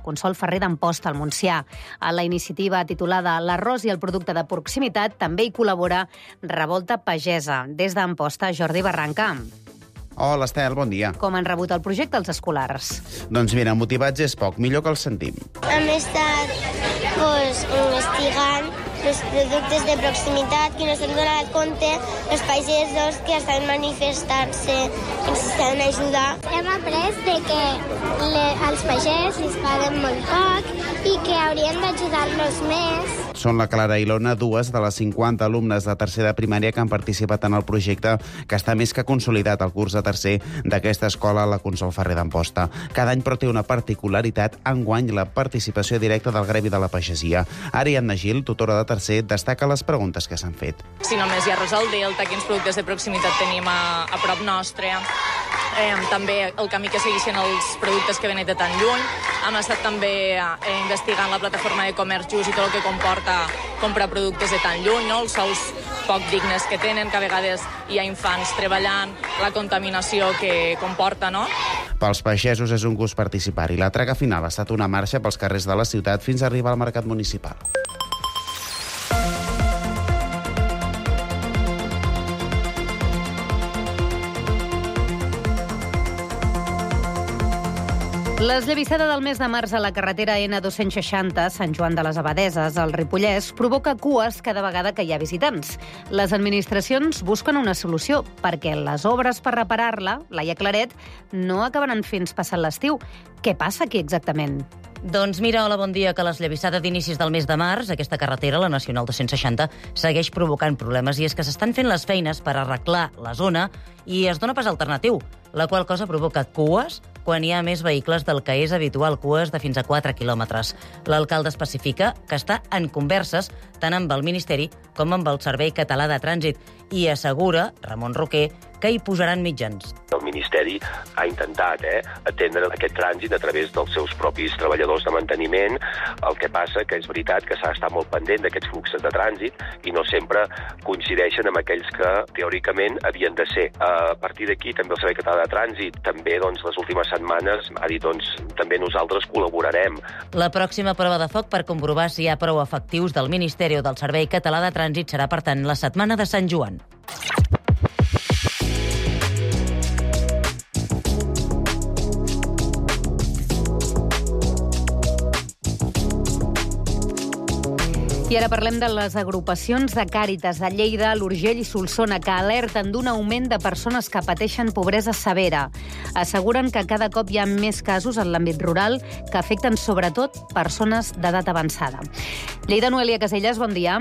al Montsià. A la iniciativa titulada L'arròs i el producte de proximitat també hi col·labora Revolta Pagesa. Des d'Amposta, Jordi Barranca. Hola, Estel, bon dia. Com han rebut el projecte els escolars? Doncs mira, motivats és poc, millor que els sentim. Hem estat investigant els productes de proximitat que no s'han donat compte, els pagesos que estan manifestant-se, que ens estan ajudant. Hem après que als pagès els paguen molt poc i que haurien d'ajudar-los més. Són la Clara i l'Ona, dues de les 50 alumnes de tercer de primària que han participat en el projecte que està més que consolidat al curs de tercer d'aquesta escola a la Consol Ferrer d'Amposta. Cada any però té una particularitat, enguany la participació directa del gremi de la pagesia. Ariadna Gil, tutora de tercer, destaca les preguntes que s'han fet. Si només hi ha arròs al delta, quins productes de proximitat tenim a prop nostre, també el camí que segueixen els productes que venen de tan lluny. Hem estat també investigant la plataforma de comerç just i tot el que comporta comprar productes de tan lluny, no? Els sous poc dignes que tenen, que a vegades hi ha infants treballant, la contaminació que comporta, no? Pels pagesos és un gust participar-hi. La traga final ha estat una marxa pels carrers de la ciutat fins a arribar al mercat municipal. L'esllavissada del mes de març a la carretera N260, Sant Joan de les Abadeses, al Ripollès, provoca cues cada vegada que hi ha visitants. Les administracions busquen una solució perquè les obres per reparar-la, Laia Claret, no acabaran fins passat l'estiu. Què passa aquí exactament? Doncs mira, hola, bon dia, que l'esllavissada d'inicis del mes de març, aquesta carretera, la Nacional 260, segueix provocant problemes i és que s'estan fent les feines per arreglar la zona i es dona pas alternatiu, la qual cosa provoca cues quan hi ha més vehicles del que és habitual, cues de fins a 4 quilòmetres. L'alcalde especifica que està en converses tant amb el Ministeri com amb el Servei Català de Trànsit i assegura, Ramon Roquer, que hi posaran mitjans. El Ministeri ha intentat atendre aquest trànsit a través dels seus propis treballadors de manteniment. El que passa que és veritat que s'ha d'estar molt pendent d'aquests fluxos de trànsit i no sempre coincideixen amb aquells que teòricament havien de ser. A partir d'aquí també el Servei Català de Trànsit, també les últimes setmanes ha dit també nosaltres col·laborarem. La pròxima prova de foc per comprovar si hi ha prou efectius del Ministeri o del Servei Català de Trànsit serà, per tant, la setmana de Sant Joan. I ara parlem de les agrupacions de Càritas de Lleida, l'Urgell i Solsona, que alerten d'un augment de persones que pateixen pobresa severa. Asseguren que cada cop hi ha més casos en l'àmbit rural que afecten sobretot persones d'edat avançada. Lleida, Noelia Casellas, bon dia.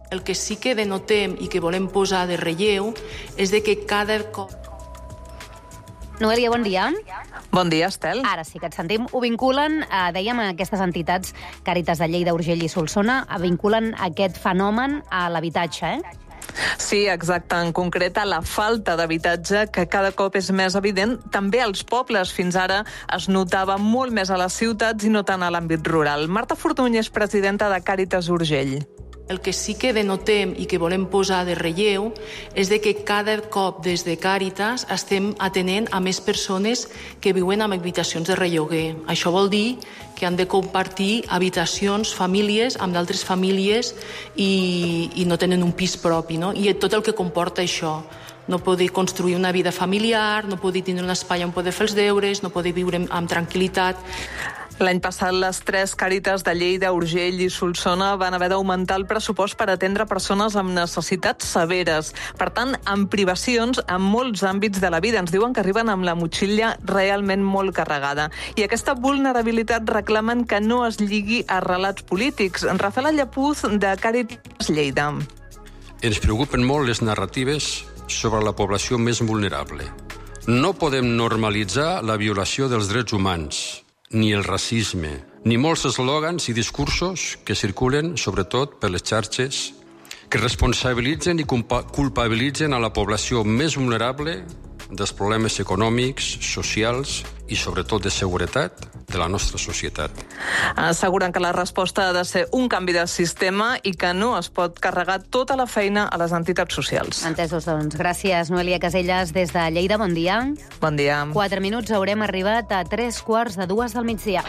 El que sí que denotem i que volem posar de relleu és de que cada cop... Noelia, bon dia. Bon dia, Estel. Ara sí que et sentim. Ho vinculen, dèiem, aquestes entitats, Càritas de Lleida, Urgell i Solsona, vinculen aquest fenomen a l'habitatge, Sí, exacte. En concret, a la falta d'habitatge, que cada cop és més evident, també als pobles. Fins ara es notava molt més a les ciutats i no tant a l'àmbit rural. Marta Fortuny és presidenta de Càritas Urgell. El que sí que denotem i que volem posar de relleu és de que cada cop des de Càritas estem atenent a més persones que viuen en habitacions de relloguer. Això vol dir que han de compartir habitacions, famílies, amb d'altres famílies i no tenen un pis propi, no? I tot el que comporta això. No poder construir una vida familiar, no poder tenir un espai on poder fer els deures, no poder viure amb tranquil·litat. L'any passat, les 3 Càritas de Lleida, Urgell i Solsona van haver d'augmentar el pressupost per atendre persones amb necessitats severes. Per tant, amb privacions en molts àmbits de la vida. Ens diuen que arriben amb la motxilla realment molt carregada. I aquesta vulnerabilitat reclamen que no es lligui a relats polítics. Rafael Llapuz, de Càritas Lleida. Ens preocupen molt les narratives sobre la població més vulnerable. No podem normalitzar la violació dels drets humans, ni el racisme, ni molts eslògans i discursos que circulen, sobretot per les xarxes, que responsabilitzen i culpabilitzen a la població més vulnerable dels problemes econòmics, socials i, sobretot, de seguretat de la nostra societat. Asseguren que la resposta ha de ser un canvi de sistema i que no es pot carregar tota la feina a les entitats socials. Entesos, doncs. Gràcies, Noelia Casellas, des de Lleida. Bon dia. Bon dia. 4 minuts, haurem arribat a 3:45 del migdia.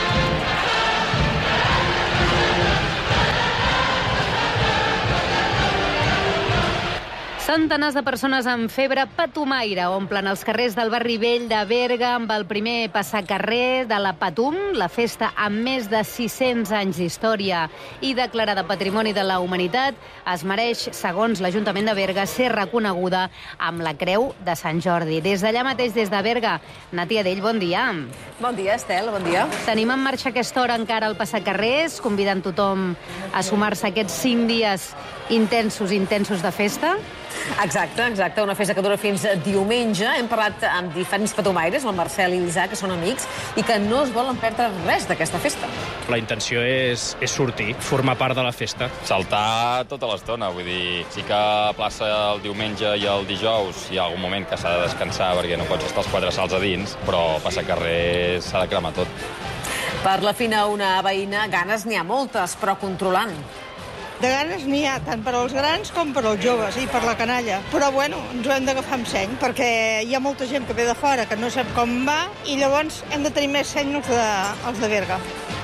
Centenars de persones amb febre patumaire omplen els carrers del barri vell de Berga amb el primer passacarrer de la Patum, la festa amb més de 600 anys d'història i declarada Patrimoni de la Humanitat, es mereix, segons l'Ajuntament de Berga, ser reconeguda amb la Creu de Sant Jordi. Des d'allà mateix, des de Berga, Natia Dell, bon dia. Bon dia, Estel, bon dia. Tenim en marxa a aquesta hora encara el passacarrers, convidant tothom a sumar-se a aquests 5 dies intensos de festa. Exacte, una festa que dura fins diumenge. Hem parlat amb diferents patumaires, el Marcel i l'Isaac, que són amics, i que no es volen perdre res d'aquesta festa. La intenció és sortir, formar part de la festa. Saltar tota l'estona, vull dir, sí que a plaça el diumenge i el dijous hi ha algun moment que s'ha de descansar perquè no pots estar els 4 salts a dins, però passar carrer s'ha de cremar tot. Per la Fina, una veïna, ganes n'hi ha moltes, però controlant. De ganes n'hi ha, tant per als grans com per als joves i per la canalla. Però, bueno, ens ho hem d'agafar amb seny, perquè hi ha molta gent que ve de fora que no sap com va i llavors hem de tenir més seny els de Berga.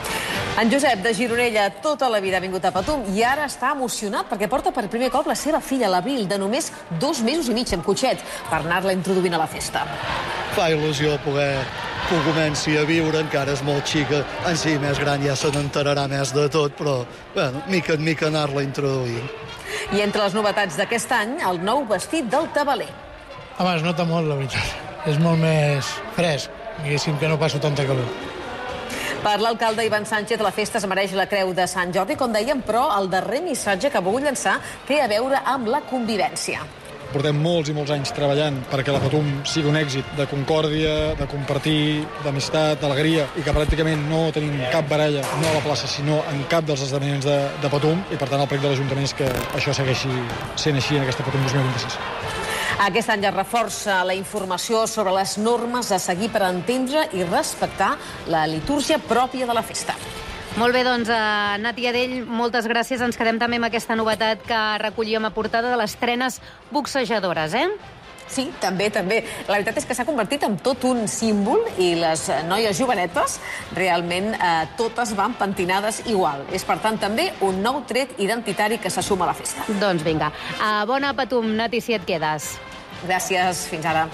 En Josep, de Gironella, tota la vida ha vingut a Patum i ara està emocionat perquè porta per primer cop la seva filla, l'Abril, de només 2 mesos i mig amb cotxet, per anar-la introduint a la festa. Fa il·lusió poder que ho comenci a viure, encara és molt xica. En si més gran ja se n'enterarà més de tot, però, bueno, mica en mica anar-la introduint. I entre les novetats d'aquest any, el nou vestit del tabaler. Home, es nota molt, la veritat. És molt més fresc, diguéssim que no passo tanta calor. Per l'alcalde Ivan Sánchez, la festa es mereix la Creu de Sant Jordi, com dèiem, però el darrer missatge que ha volgut llançar té a veure amb la convivència. Portem molts i molts anys treballant perquè la Patum sigui un èxit de concòrdia, de compartir, d'amistat, d'alegria, i que pràcticament no tenim cap baralla, no a la plaça, sinó en cap dels esdeveniments de Patum, i per tant el prec de l'Ajuntament és que això segueixi sent així en aquesta Patum 2026. Aquest any es reforça la informació sobre les normes a seguir per entendre i respectar la litúrgia pròpia de la festa. Molt bé, doncs, Natia Dell, moltes gràcies. Ens quedem també amb aquesta novetat que recollíem a portada de les trenes boxejadores, Sí, també. La veritat és que s'ha convertit en tot un símbol i les noies jovenetes realment totes van pentinades igual. És, per tant, també un nou tret identitari que se suma a la festa. Doncs vinga. Bona Patum, Nati, si et quedes. Gràcies, fins ara.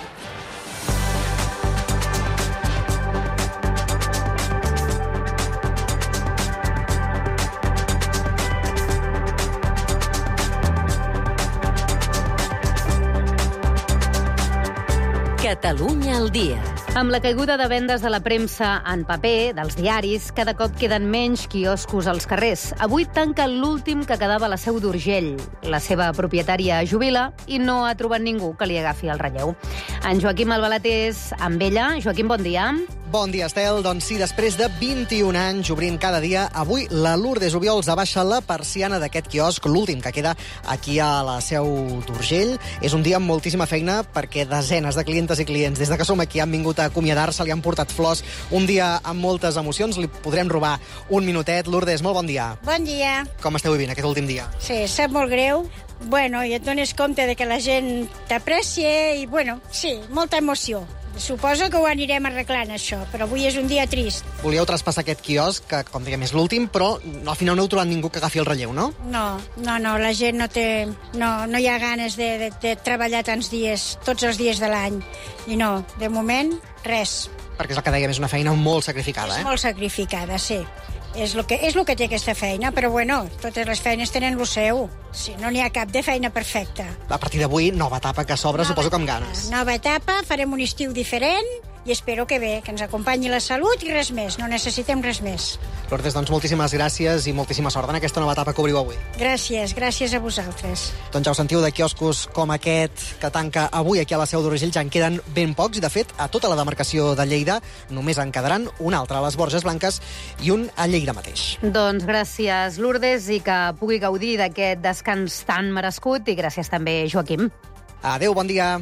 Catalunya al dia. Amb la caiguda de vendes de la premsa en paper, dels diaris, cada cop queden menys quioscos als carrers. Avui tanca l'últim que quedava a la Seu d'Urgell. La seva propietària jubila i no ha trobat ningú que li agafi el relleu. En Joaquim Albalat és amb ella. Joaquim, bon dia. Bon dia, Estel. Doncs sí, després de 21 anys obrint cada dia, avui la Lourdes Obiols abaixa la persiana d'aquest quiosc, l'últim que queda aquí a la Seu d'Urgell. És un dia amb moltíssima feina perquè desenes de clientes i clients, des de que som aquí, han vingut a acomiadar-se, li han portat flors. Un dia amb moltes emocions, li podrem robar un minutet. Lourdes, molt bon dia. Bon dia. Com esteu vivint aquest últim dia? Sí, sap molt greu. Bueno, i et dones compte de que la gent t'aprecia i, bueno, sí, molta emoció. Suposo que ho anirem arreglant, això, però avui és un dia trist. Volíeu traspassar aquest quiosc, que, com diguem, és l'últim, però al final no heu trobat ningú que agafi el relleu, no? No, la gent no té... No hi ha ganes de treballar tants dies, tots els dies de l'any. I no, de moment, res. Perquè és el que dèiem, és una feina molt sacrificada, És molt sacrificada, sí. És el que té aquesta feina, però bueno, totes les feines tenen lo seu. Sí, no n'hi ha cap de feina perfecta. A partir d'avui, nova etapa que s'obre, suposo que amb ganes. Nova etapa, farem un estiu diferent i espero que bé, que ens acompanyi la salut i res més, no necessitem res més. Lourdes, doncs moltíssimes gràcies i moltíssima sort en aquesta nova etapa que obriu avui. Gràcies a vosaltres. Doncs ja ho sentiu, de quioscos com aquest que tanca avui aquí a la Seu d'Urgell ja en queden ben pocs i, de fet, a tota la demarcació de Lleida només en quedaran un altre a les Borges Blanques i un a Lleida mateix. Doncs gràcies, Lourdes, i que pugui gaudir d'aquest descans tan merescut, i gràcies també, Joaquim. Adéu, bon dia.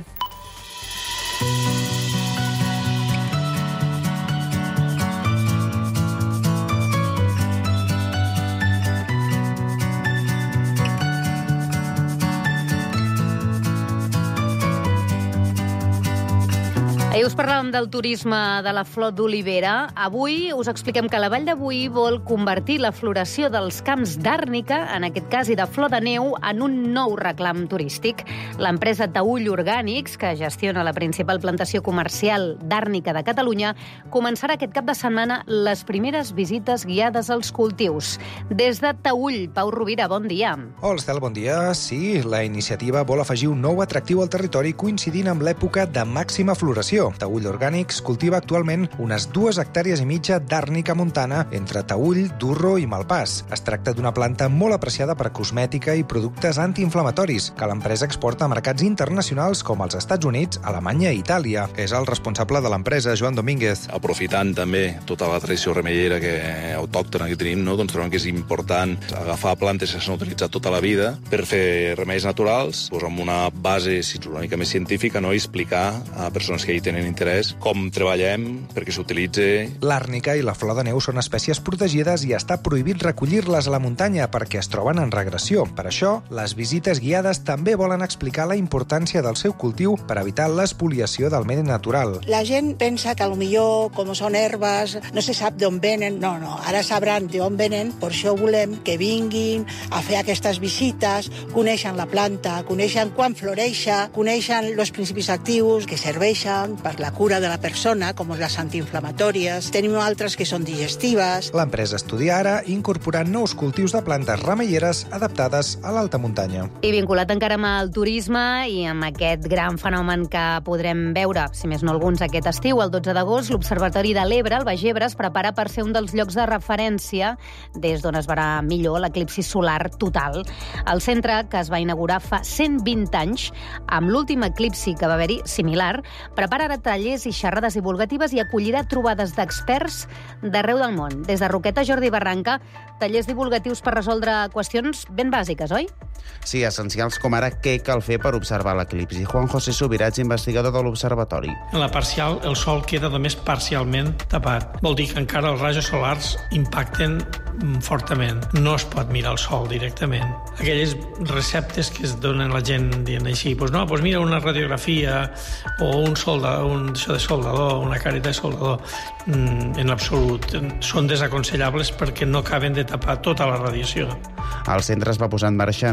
Ahir us parlàvem del turisme de la flor d'olivera. Avui us expliquem que la Vall de Boí vol convertir la floració dels camps d'àrnica, en aquest cas i de flor de neu, en un nou reclam turístic. L'empresa Taüll Orgànics, que gestiona la principal plantació comercial d'àrnica de Catalunya, començarà aquest cap de setmana les primeres visites guiades als cultius. Des de Taüll, Pau Rovira, bon dia. Hola, Estel, bon dia. Sí, la iniciativa vol afegir un nou atractiu al territori coincidint amb l'època de màxima floració. Taüll Orgànics cultiva actualment unes 2,5 hectàrees d'àrnica montana entre Taüll, Durro i Malpàs. Es tracta d'una planta molt apreciada per cosmètica i productes antiinflamatoris, que l'empresa exporta a mercats internacionals com els Estats Units, Alemanya i Itàlia. És el responsable de l'empresa, Joan Domínguez. Aprofitant també tota la tradició remeiera autòctona que tenim, no? Doncs trobem que és important agafar plantes que s'han utilitzat tota la vida per fer remeis naturals, amb una base una mica més científica, no? I explicar a persones que hi tenen interès com treballem perquè s'utilitzi. L'àrnica i la flor de neu són espècies protegides i està prohibit recollir-les a la muntanya perquè es troben en regressió. Per això, les visites guiades també volen explicar la importància del seu cultiu per evitar l'espoliació del medi natural. La gent pensa que potser, com són herbes, no se sap d'on venen. No, ara sabran d'on venen, per això volem que vinguin a fer aquestes visites, coneixen la planta, coneixen quan floreix, coneixen els principis actius que serveixen per la cura de la persona, com les antiinflamatòries. Tenim altres que són digestives. L'empresa estudia ara incorporar nous cultius de plantes remeieres adaptades a l'alta muntanya. I vinculat encara amb el turisme i amb aquest gran fenomen que podrem veure, si més no alguns, aquest estiu, el 12 d'agost, l'Observatori de l'Ebre, el Baix Ebre, es prepara per ser un dels llocs de referència des d'on es veurà millor l'eclipsi solar total. El centre, que es va inaugurar fa 120 anys, amb l'últim eclipsi que va haver-hi similar, prepara ara tallers i xerrades divulgatives i acollirà trobades d'experts d'arreu del món. Des de Roqueta, Jordi Barranca, tallers divulgatius per resoldre qüestions ben bàsiques, oi? Sí, essencials com ara què cal fer per observar l'eclipsi. Juan José Subirats, investigador de l'Observatori. En la parcial, el sol queda només parcialment tapat. Vol dir que encara els rajos solars impacten fortament. No es pot mirar el sol directament. Aquelles receptes que es donen a la gent dient així, mira una radiografia o un de soldador, una careta de soldador, en absolut. Són desaconsellables perquè no acaben de tapar tota la radiació. El centre es va posar en marxa en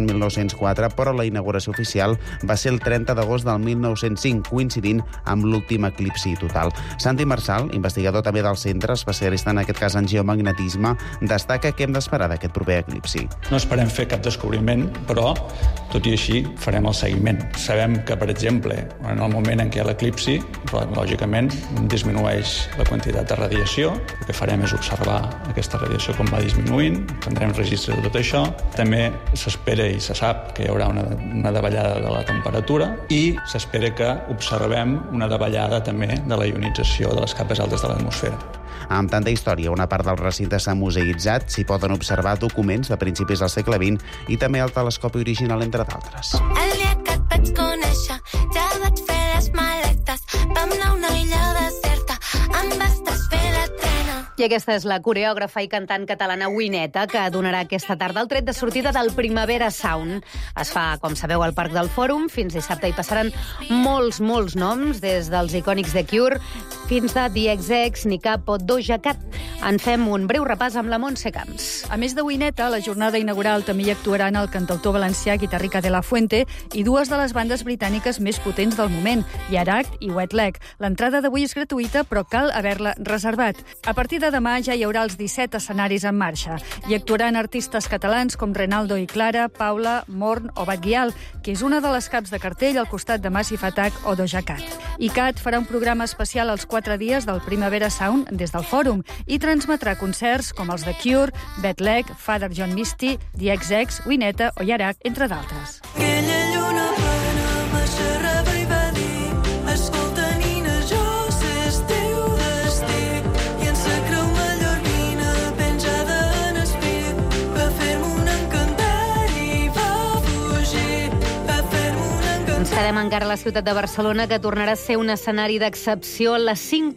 1904, però la inauguració oficial va ser el 30 d'agost del 1905, coincidint amb l'últim eclipsi total. Santi Marçal, investigador també del centre, especialista en aquest cas en geomagnetisme, destaca que hem d'esperar d'aquest proper eclipsi. No esperem fer cap descobriment, però, tot i així, farem el seguiment. Sabem que, per exemple, en el moment en què hi ha l'eclipsi, lògicament, disminueix la quantitat de radiació. El que farem és observar aquesta radiació com va disminuint, prendrem registre de tot això. També s'espera i se sap que hi haurà una davallada de la temperatura i s'espera que observem una davallada també de la ionització de les capes altes de l'atmosfera. Amb tanta història, una part del recinte s'ha museïtzat, s'hi poden observar documents de principis del segle XX i també el telescopi original, entre d'altres. El dia que et vaig conèixer, ja vaig fer les maletes, vam anar a una illa deserta, em vas desfer la trena. I aquesta és la coreògrafa i cantant catalana Wineta, que donarà aquesta tarda el tret de sortida del Primavera Sound. Es fa, com sabeu, al Parc del Fòrum. Fins dissabte hi passaran molts noms, des dels icònics de Cure fins de The XX, Nicap o Doja Cat. En fem un breu repàs amb la Montse Camps. A més de Wineta, a la jornada inaugural també hi actuaran el cantautor valencià Guitarrica de la Fuente i dues de les bandes britàniques més potents del moment, Yaracht i Wet Leg. L'entrada d'avui és gratuïta, però cal haver-la reservat. A partir de demà ja hi haurà els 17 escenaris en marxa. Hi actuaran artistes catalans com Renaldo i Clara, Paula, Morn o Batguial, que és una de les caps de cartell al costat de Massive Attack o Doja Cat. ICAT farà un programa especial als 4 dies del Primavera Sound des del Fòrum i transmetrà concerts com els de Cure, Wet Leg, Father John Misty, The XX, Wineta o Yaracht, entre d'altres. Aquella lluna plena me xerrava i va dir: escolta, nina, jo sé el teu destí, i en sa creu mallorquina penjada en espit va fer-me un encanteri i va fugir, va fer-me un encanteri. Ens quedem encara a la ciutat de Barcelona, que tornarà a ser un escenari d'excepció en la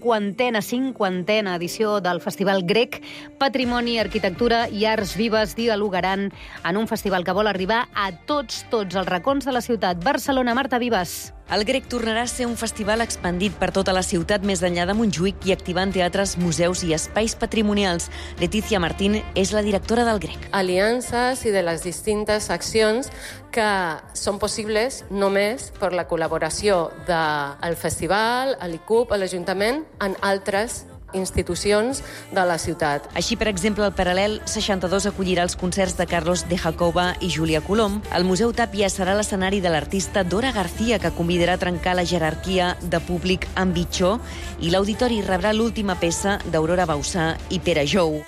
50a edició del Festival Grec. Patrimoni, arquitectura i arts vives dialogaran en un festival que vol arribar a tots els racons de la ciutat. Barcelona, Marta Vives. El Grec tornarà a ser un festival expandit per tota la ciutat més enllà de Montjuïc i activant teatres, museus i espais patrimonials. Leticia Martín és la directora del Grec. Aliances i de les distintes accions que són possibles només per la col·laboració del festival, l'ICUP, l'Ajuntament, en altres institucions de la ciutat. Així, per exemple, el Paral·lel 62 acollirà els concerts de Carlos de Jacoba i Júlia Colom. El Museu Tàpia serà l'escenari de l'artista Dora García, que convidarà a trencar la jerarquia de públic amb Bitxó, i l'auditori rebrà l'última peça d'Aurora Bausà i Pere Jou.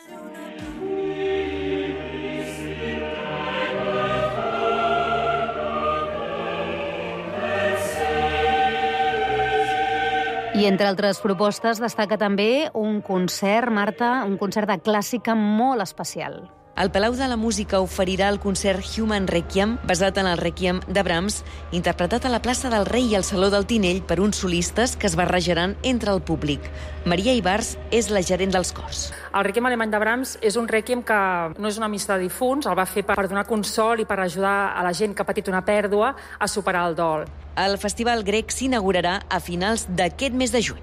I entre altres propostes destaca també un concert, Marta, un concert de clàssica molt especial. El Palau de la Música oferirà el concert Human Requiem, basat en el Requiem de Brahms, interpretat a la plaça del Rei i al Saló del Tinell per uns solistes que es barrejaran entre el públic. Maria Ibars és la gerent dels cors. El Requiem alemany de Brahms és un requiem que no és una missa de difunts, el va fer per donar consol i per ajudar a la gent que ha patit una pèrdua a superar el dol. El Festival Grec s'inaugurarà a finals d'aquest mes de juny.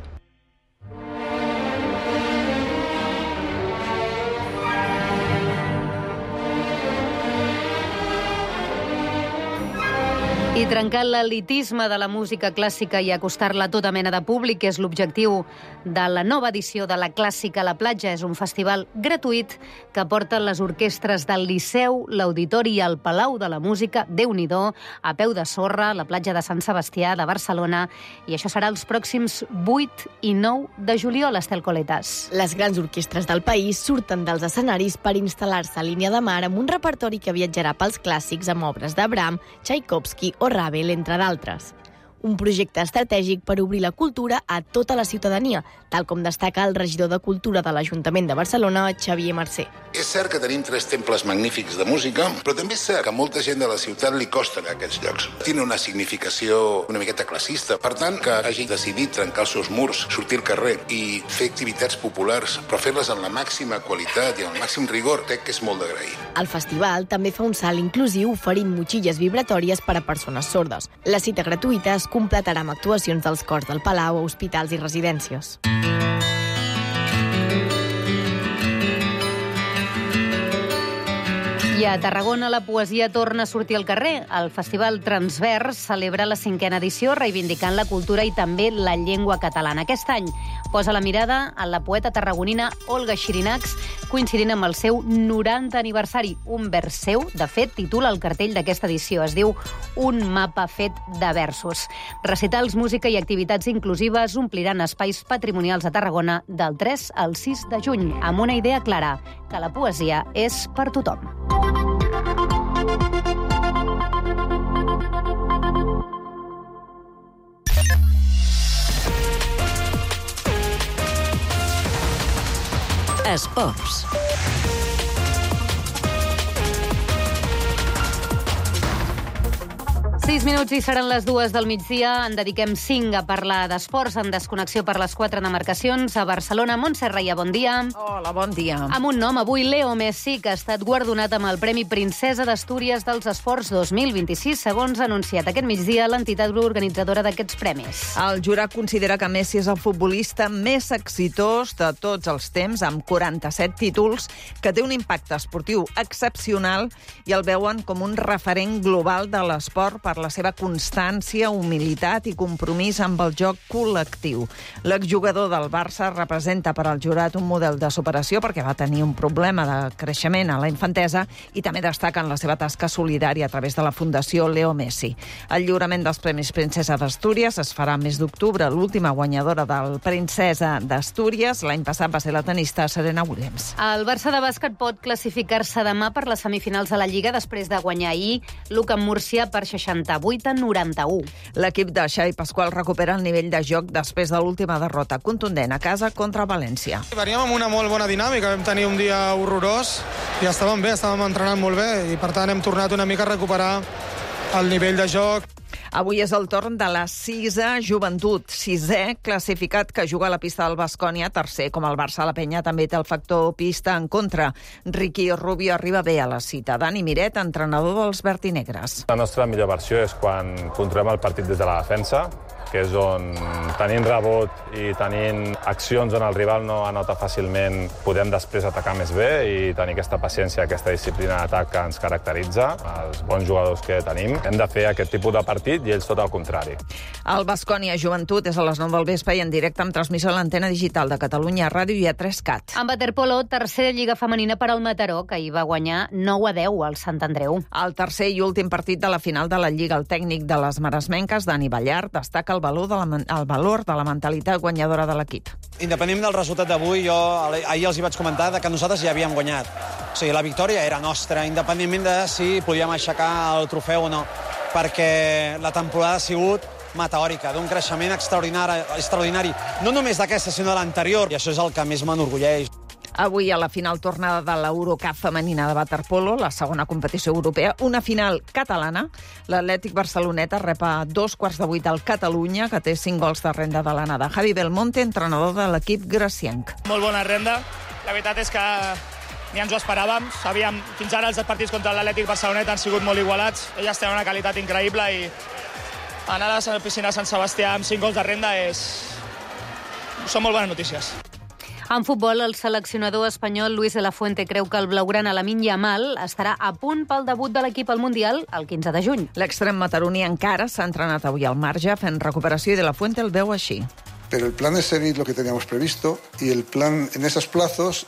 I trencar l'elitisme de la música clàssica i acostar-la a tota mena de públic és l'objectiu de la nova edició de la Clàssica a la Platja. És un festival gratuït que porten les orquestres del Liceu, l'Auditori i el Palau de la Música, Déu-n'hi-do, a peu de sorra, la platja de Sant Sebastià de Barcelona, i això serà els pròxims 8 i 9 de juliol, Estel Coletas. Les grans orquestres del país surten dels escenaris per instal·lar-se a línia de mar amb un repertori que viatjarà pels clàssics amb obres de Brahms, Tchaikovsky o Ravel, entre d'altres. Un projecte estratègic per obrir la cultura a tota la ciutadania, tal com destaca el regidor de Cultura de l'Ajuntament de Barcelona, Xavier Mercè. És cert que tenim 3 temples magnífics de música, però també és cert que a molta gent de la ciutat li costen aquests llocs. Tenen una significació una miqueta classista. Per tant, que hagi decidit trencar els seus murs, sortir al carrer i fer activitats populars, però fer-les amb la màxima qualitat i amb el màxim rigor, crec que és molt d'agrair. El festival també fa un salt inclusiu oferint motxilles vibratòries per a persones sordes. La cita gratuïta es completarà amb actuacions dels cors del Palau a hospitals i residències. I I a Tarragona la poesia torna a sortir al carrer. El Festival Transvers celebra la 5a edició reivindicant la cultura i també la llengua catalana. Aquest any posa la mirada en la poeta tarragonina Olga Xirinacs, coincidint amb el seu 90 aniversari. Un vers seu, de fet, titula el cartell d'aquesta edició. Es diu Un mapa fet de versos. Recitals, música i activitats inclusives ompliran espais patrimonials a Tarragona del 3 al 6 de juny, amb una idea clara, que la poesia és per tothom. Esports. 6 minuts i seran les 2 del migdia. En dediquem 5 a parlar d'esports, en desconnexió per les 4 demarcacions. A Barcelona, Montse Reia, bon dia. Hola, bon dia. Amb un nom, avui Leo Messi, que ha estat guardonat amb el Premi Princesa d'Astúries dels Esports 2026, segons ha anunciat aquest migdia l'entitat organitzadora d'aquests premis. El jurat considera que Messi és el futbolista més exitós de tots els temps, amb 47 títols, que té un impacte esportiu excepcional i el veuen com un referent global de l'esport per la seva constància, humilitat i compromís amb el joc col·lectiu. L'exjugador del Barça representa per al jurat un model de superació perquè va tenir un problema de creixement a la infantesa i també destaca en la seva tasca solidària a través de la Fundació Leo Messi. El lliurament dels Premis Princesa d'Astúries es farà al mes d'octubre. L'última guanyadora del Princesa d'Astúries l'any passat va ser la tenista Serena Williams. El Barça de bàsquet pot classificar-se demà per les semifinals de la Lliga després de guanyar ahir l'UCAM Múrcia per 68-91. L'equip de Xavi Pasqual recupera el nivell de joc després de l'última derrota contundent a casa contra València. Veníem amb una molt bona dinàmica, vam tenir un dia horrorós i estàvem bé, estàvem entrenant molt bé i per tant hem tornat una mica a recuperar el nivell de joc. Avui és el torn de la 6a Joventut, 6è classificat que juga a la pista del Baskonia, tercer com el Barça. La Penya també té el factor pista en contra. Ricky Rubio arriba bé a la cita. Dani Miret, entrenador dels vertinegres. La nostra millor versió és quan controlem el partit des de la defensa, que és on tenint rebot i tenint accions on el rival no anota fàcilment, podem després atacar més bé i tenir aquesta paciència, aquesta disciplina d'atac que ens caracteritza, els bons jugadors que tenim. Hem de fer aquest tipus de partit i ells tot el contrari. El Baskonia Joventut és a les 9 del vespre i en directe amb transmissió a l'antena digital de Catalunya Ràdio i a 3CAT. En waterpolo, tercera lliga femenina per al Mataró, que hi va guanyar 9-10 al Sant Andreu. El tercer i últim partit de la final de la Lliga, el tècnic de les maresmenques, Dani Ballart, destaca el valor de la mentalitat guanyadora de l'equip. Independentment del resultat d'avui, jo ahir els hi vaig comentar que nosaltres ja havíem guanyat. O sigui, la victòria era nostra, independentment de si podíem aixecar el trofeu o no, perquè la temporada ha sigut meteòrica, d'un creixement extraordinari, no només d'aquesta, sinó de l'anterior, i això és el que més m'enorgulleix. Avui, a la final tornada de l'Eurocup femenina de waterpolo, la segona competició europea, una final catalana. L'Atlètic Barceloneta rep a 7:15 al Catalunya, que té 5 gols de renda de l'anada. Javi Belmonte, entrenador de l'equip gracienc. Molt bona renda. La veritat és que ni ens ho esperàvem. Sabíem, fins ara els partits contra l'Atlètic Barceloneta han sigut molt igualats. Elles tenen una qualitat increïble i anar a la piscina de Sant Sebastià amb 5 gols de renda són molt bones notícies. En futbol, el seleccionador espanyol Luis de la Fuente creu que el blaugrana Lamine Yamal estarà a punt pel debut de l'equip al Mundial el 15 de juny. L'extrem mataroní encara s'ha entrenat avui al marge fent recuperació i de la Fuente el veu així. Pero el plan es seguir lo que teníamos previsto y el plan en esos plazos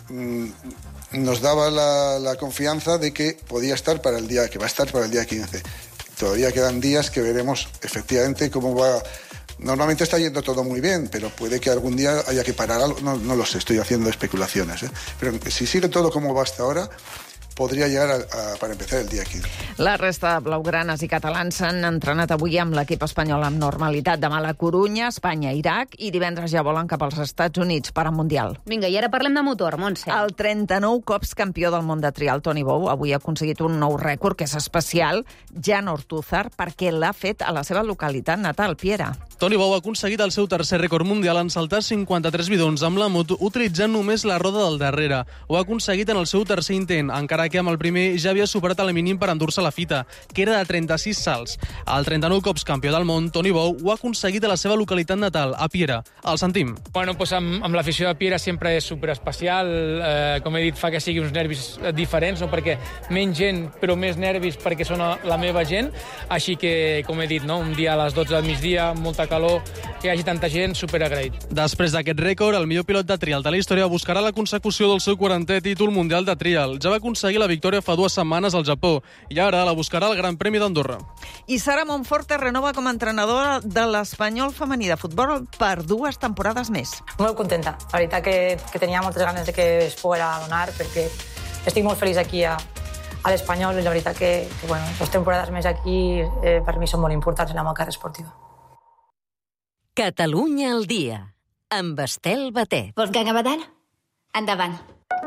nos daba la confianza de que podía estar para el día, que va a estar para el día 15. Todavía quedan días que veremos efectivamente cómo va. Normalmente está yendo todo muy bien, pero puede que algún día haya que parar algo. No lo sé, estoy haciendo especulaciones. Pero si sigue todo como va hasta ahora, podria llegar per empezar el dia 15. La resta de blaugranes i catalans s'han entrenat avui amb l'equip espanyol amb normalitat. Demà a la Corunya, Espanya, Iraq, i divendres ja volen cap als Estats Units per al Mundial. Vinga, i ara parlem de motor, Montse. El 39 cops campió del món de trial, Toni Bou, avui ha aconseguit un nou rècord que és especial, Jan Ortúzar, perquè l'ha fet a la seva localitat natal, Piera. Toni Bou ha aconseguit el seu tercer rècord mundial en saltar 53 bidons amb la moto utilitzant només la roda del darrere. Ho ha aconseguit en el seu tercer intent, encara que amb el primer ja havia superat el mínim per endur-se la fita, que era de 36 salts. El 39 cops campió del món, Toni Bou ho ha aconseguit a la seva localitat natal, a Piera. El sentim. Bueno, doncs amb l'afició de Piera sempre és superespecial. Com he dit, fa que sigui uns nervis diferents, no? Perquè menys gent, però més nervis perquè són la meva gent. Així que, com he dit, no? Un dia a les 12 del migdia, molta calor, que hi hagi tanta gent, superagraït. Després d'aquest rècord, el millor pilot de trial de la història buscarà la consecució del seu 40è títol mundial de trial. Ja va aconseguir la victòria fa 2 setmanes al Japó i ara la buscarà al Gran Premi d'Andorra. I Sara Monforte renova com a entrenadora de l'Espanyol femení de futbol per 2 temporades més. Molt contenta. La veritat que tenia moltes ganes de que es poguera donar perquè estic molt feliç aquí a l'Espanyol i la veritat que 2 temporades més aquí per mi són molt importants en la meva carrera esportiva. Catalunya al dia, amb Estel Batet. Wolfgang Abadal, endavant.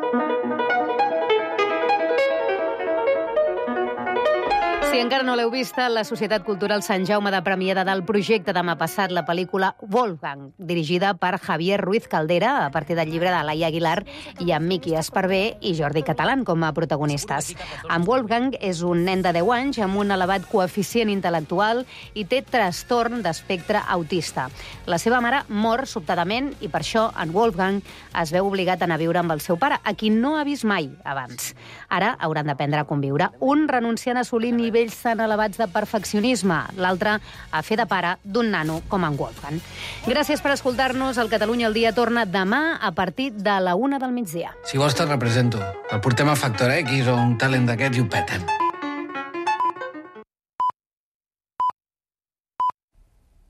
Si encara no l'heu vista, la Societat Cultural Sant Jaume de premiada del projecte demà passat la pel·lícula Wolfgang, dirigida per Javier Ruiz Caldera, a partir del llibre de Laia Aguilar i amb Miqui Esparvé i Jordi Catalán com a protagonistes. En Wolfgang és un nen de 10 anys amb un elevat coeficient intel·lectual i té trastorn d'espectre autista. La seva mare mor sobtadament i per això en Wolfgang es veu obligat a anar a viure amb el seu pare, a qui no ha vist mai abans. Ara hauran d'aprendre a conviure. Un renunciant a assolir nivells tan elevats de perfeccionisme, l'altre a fer de pare d'un nano com en Wolfgang. Gràcies per escoltar-nos. El Catalunya al dia torna demà a partir de la 1 del migdia. Si vols te'l represento. El portem a Factor X o un talent d'aquests i ho petem.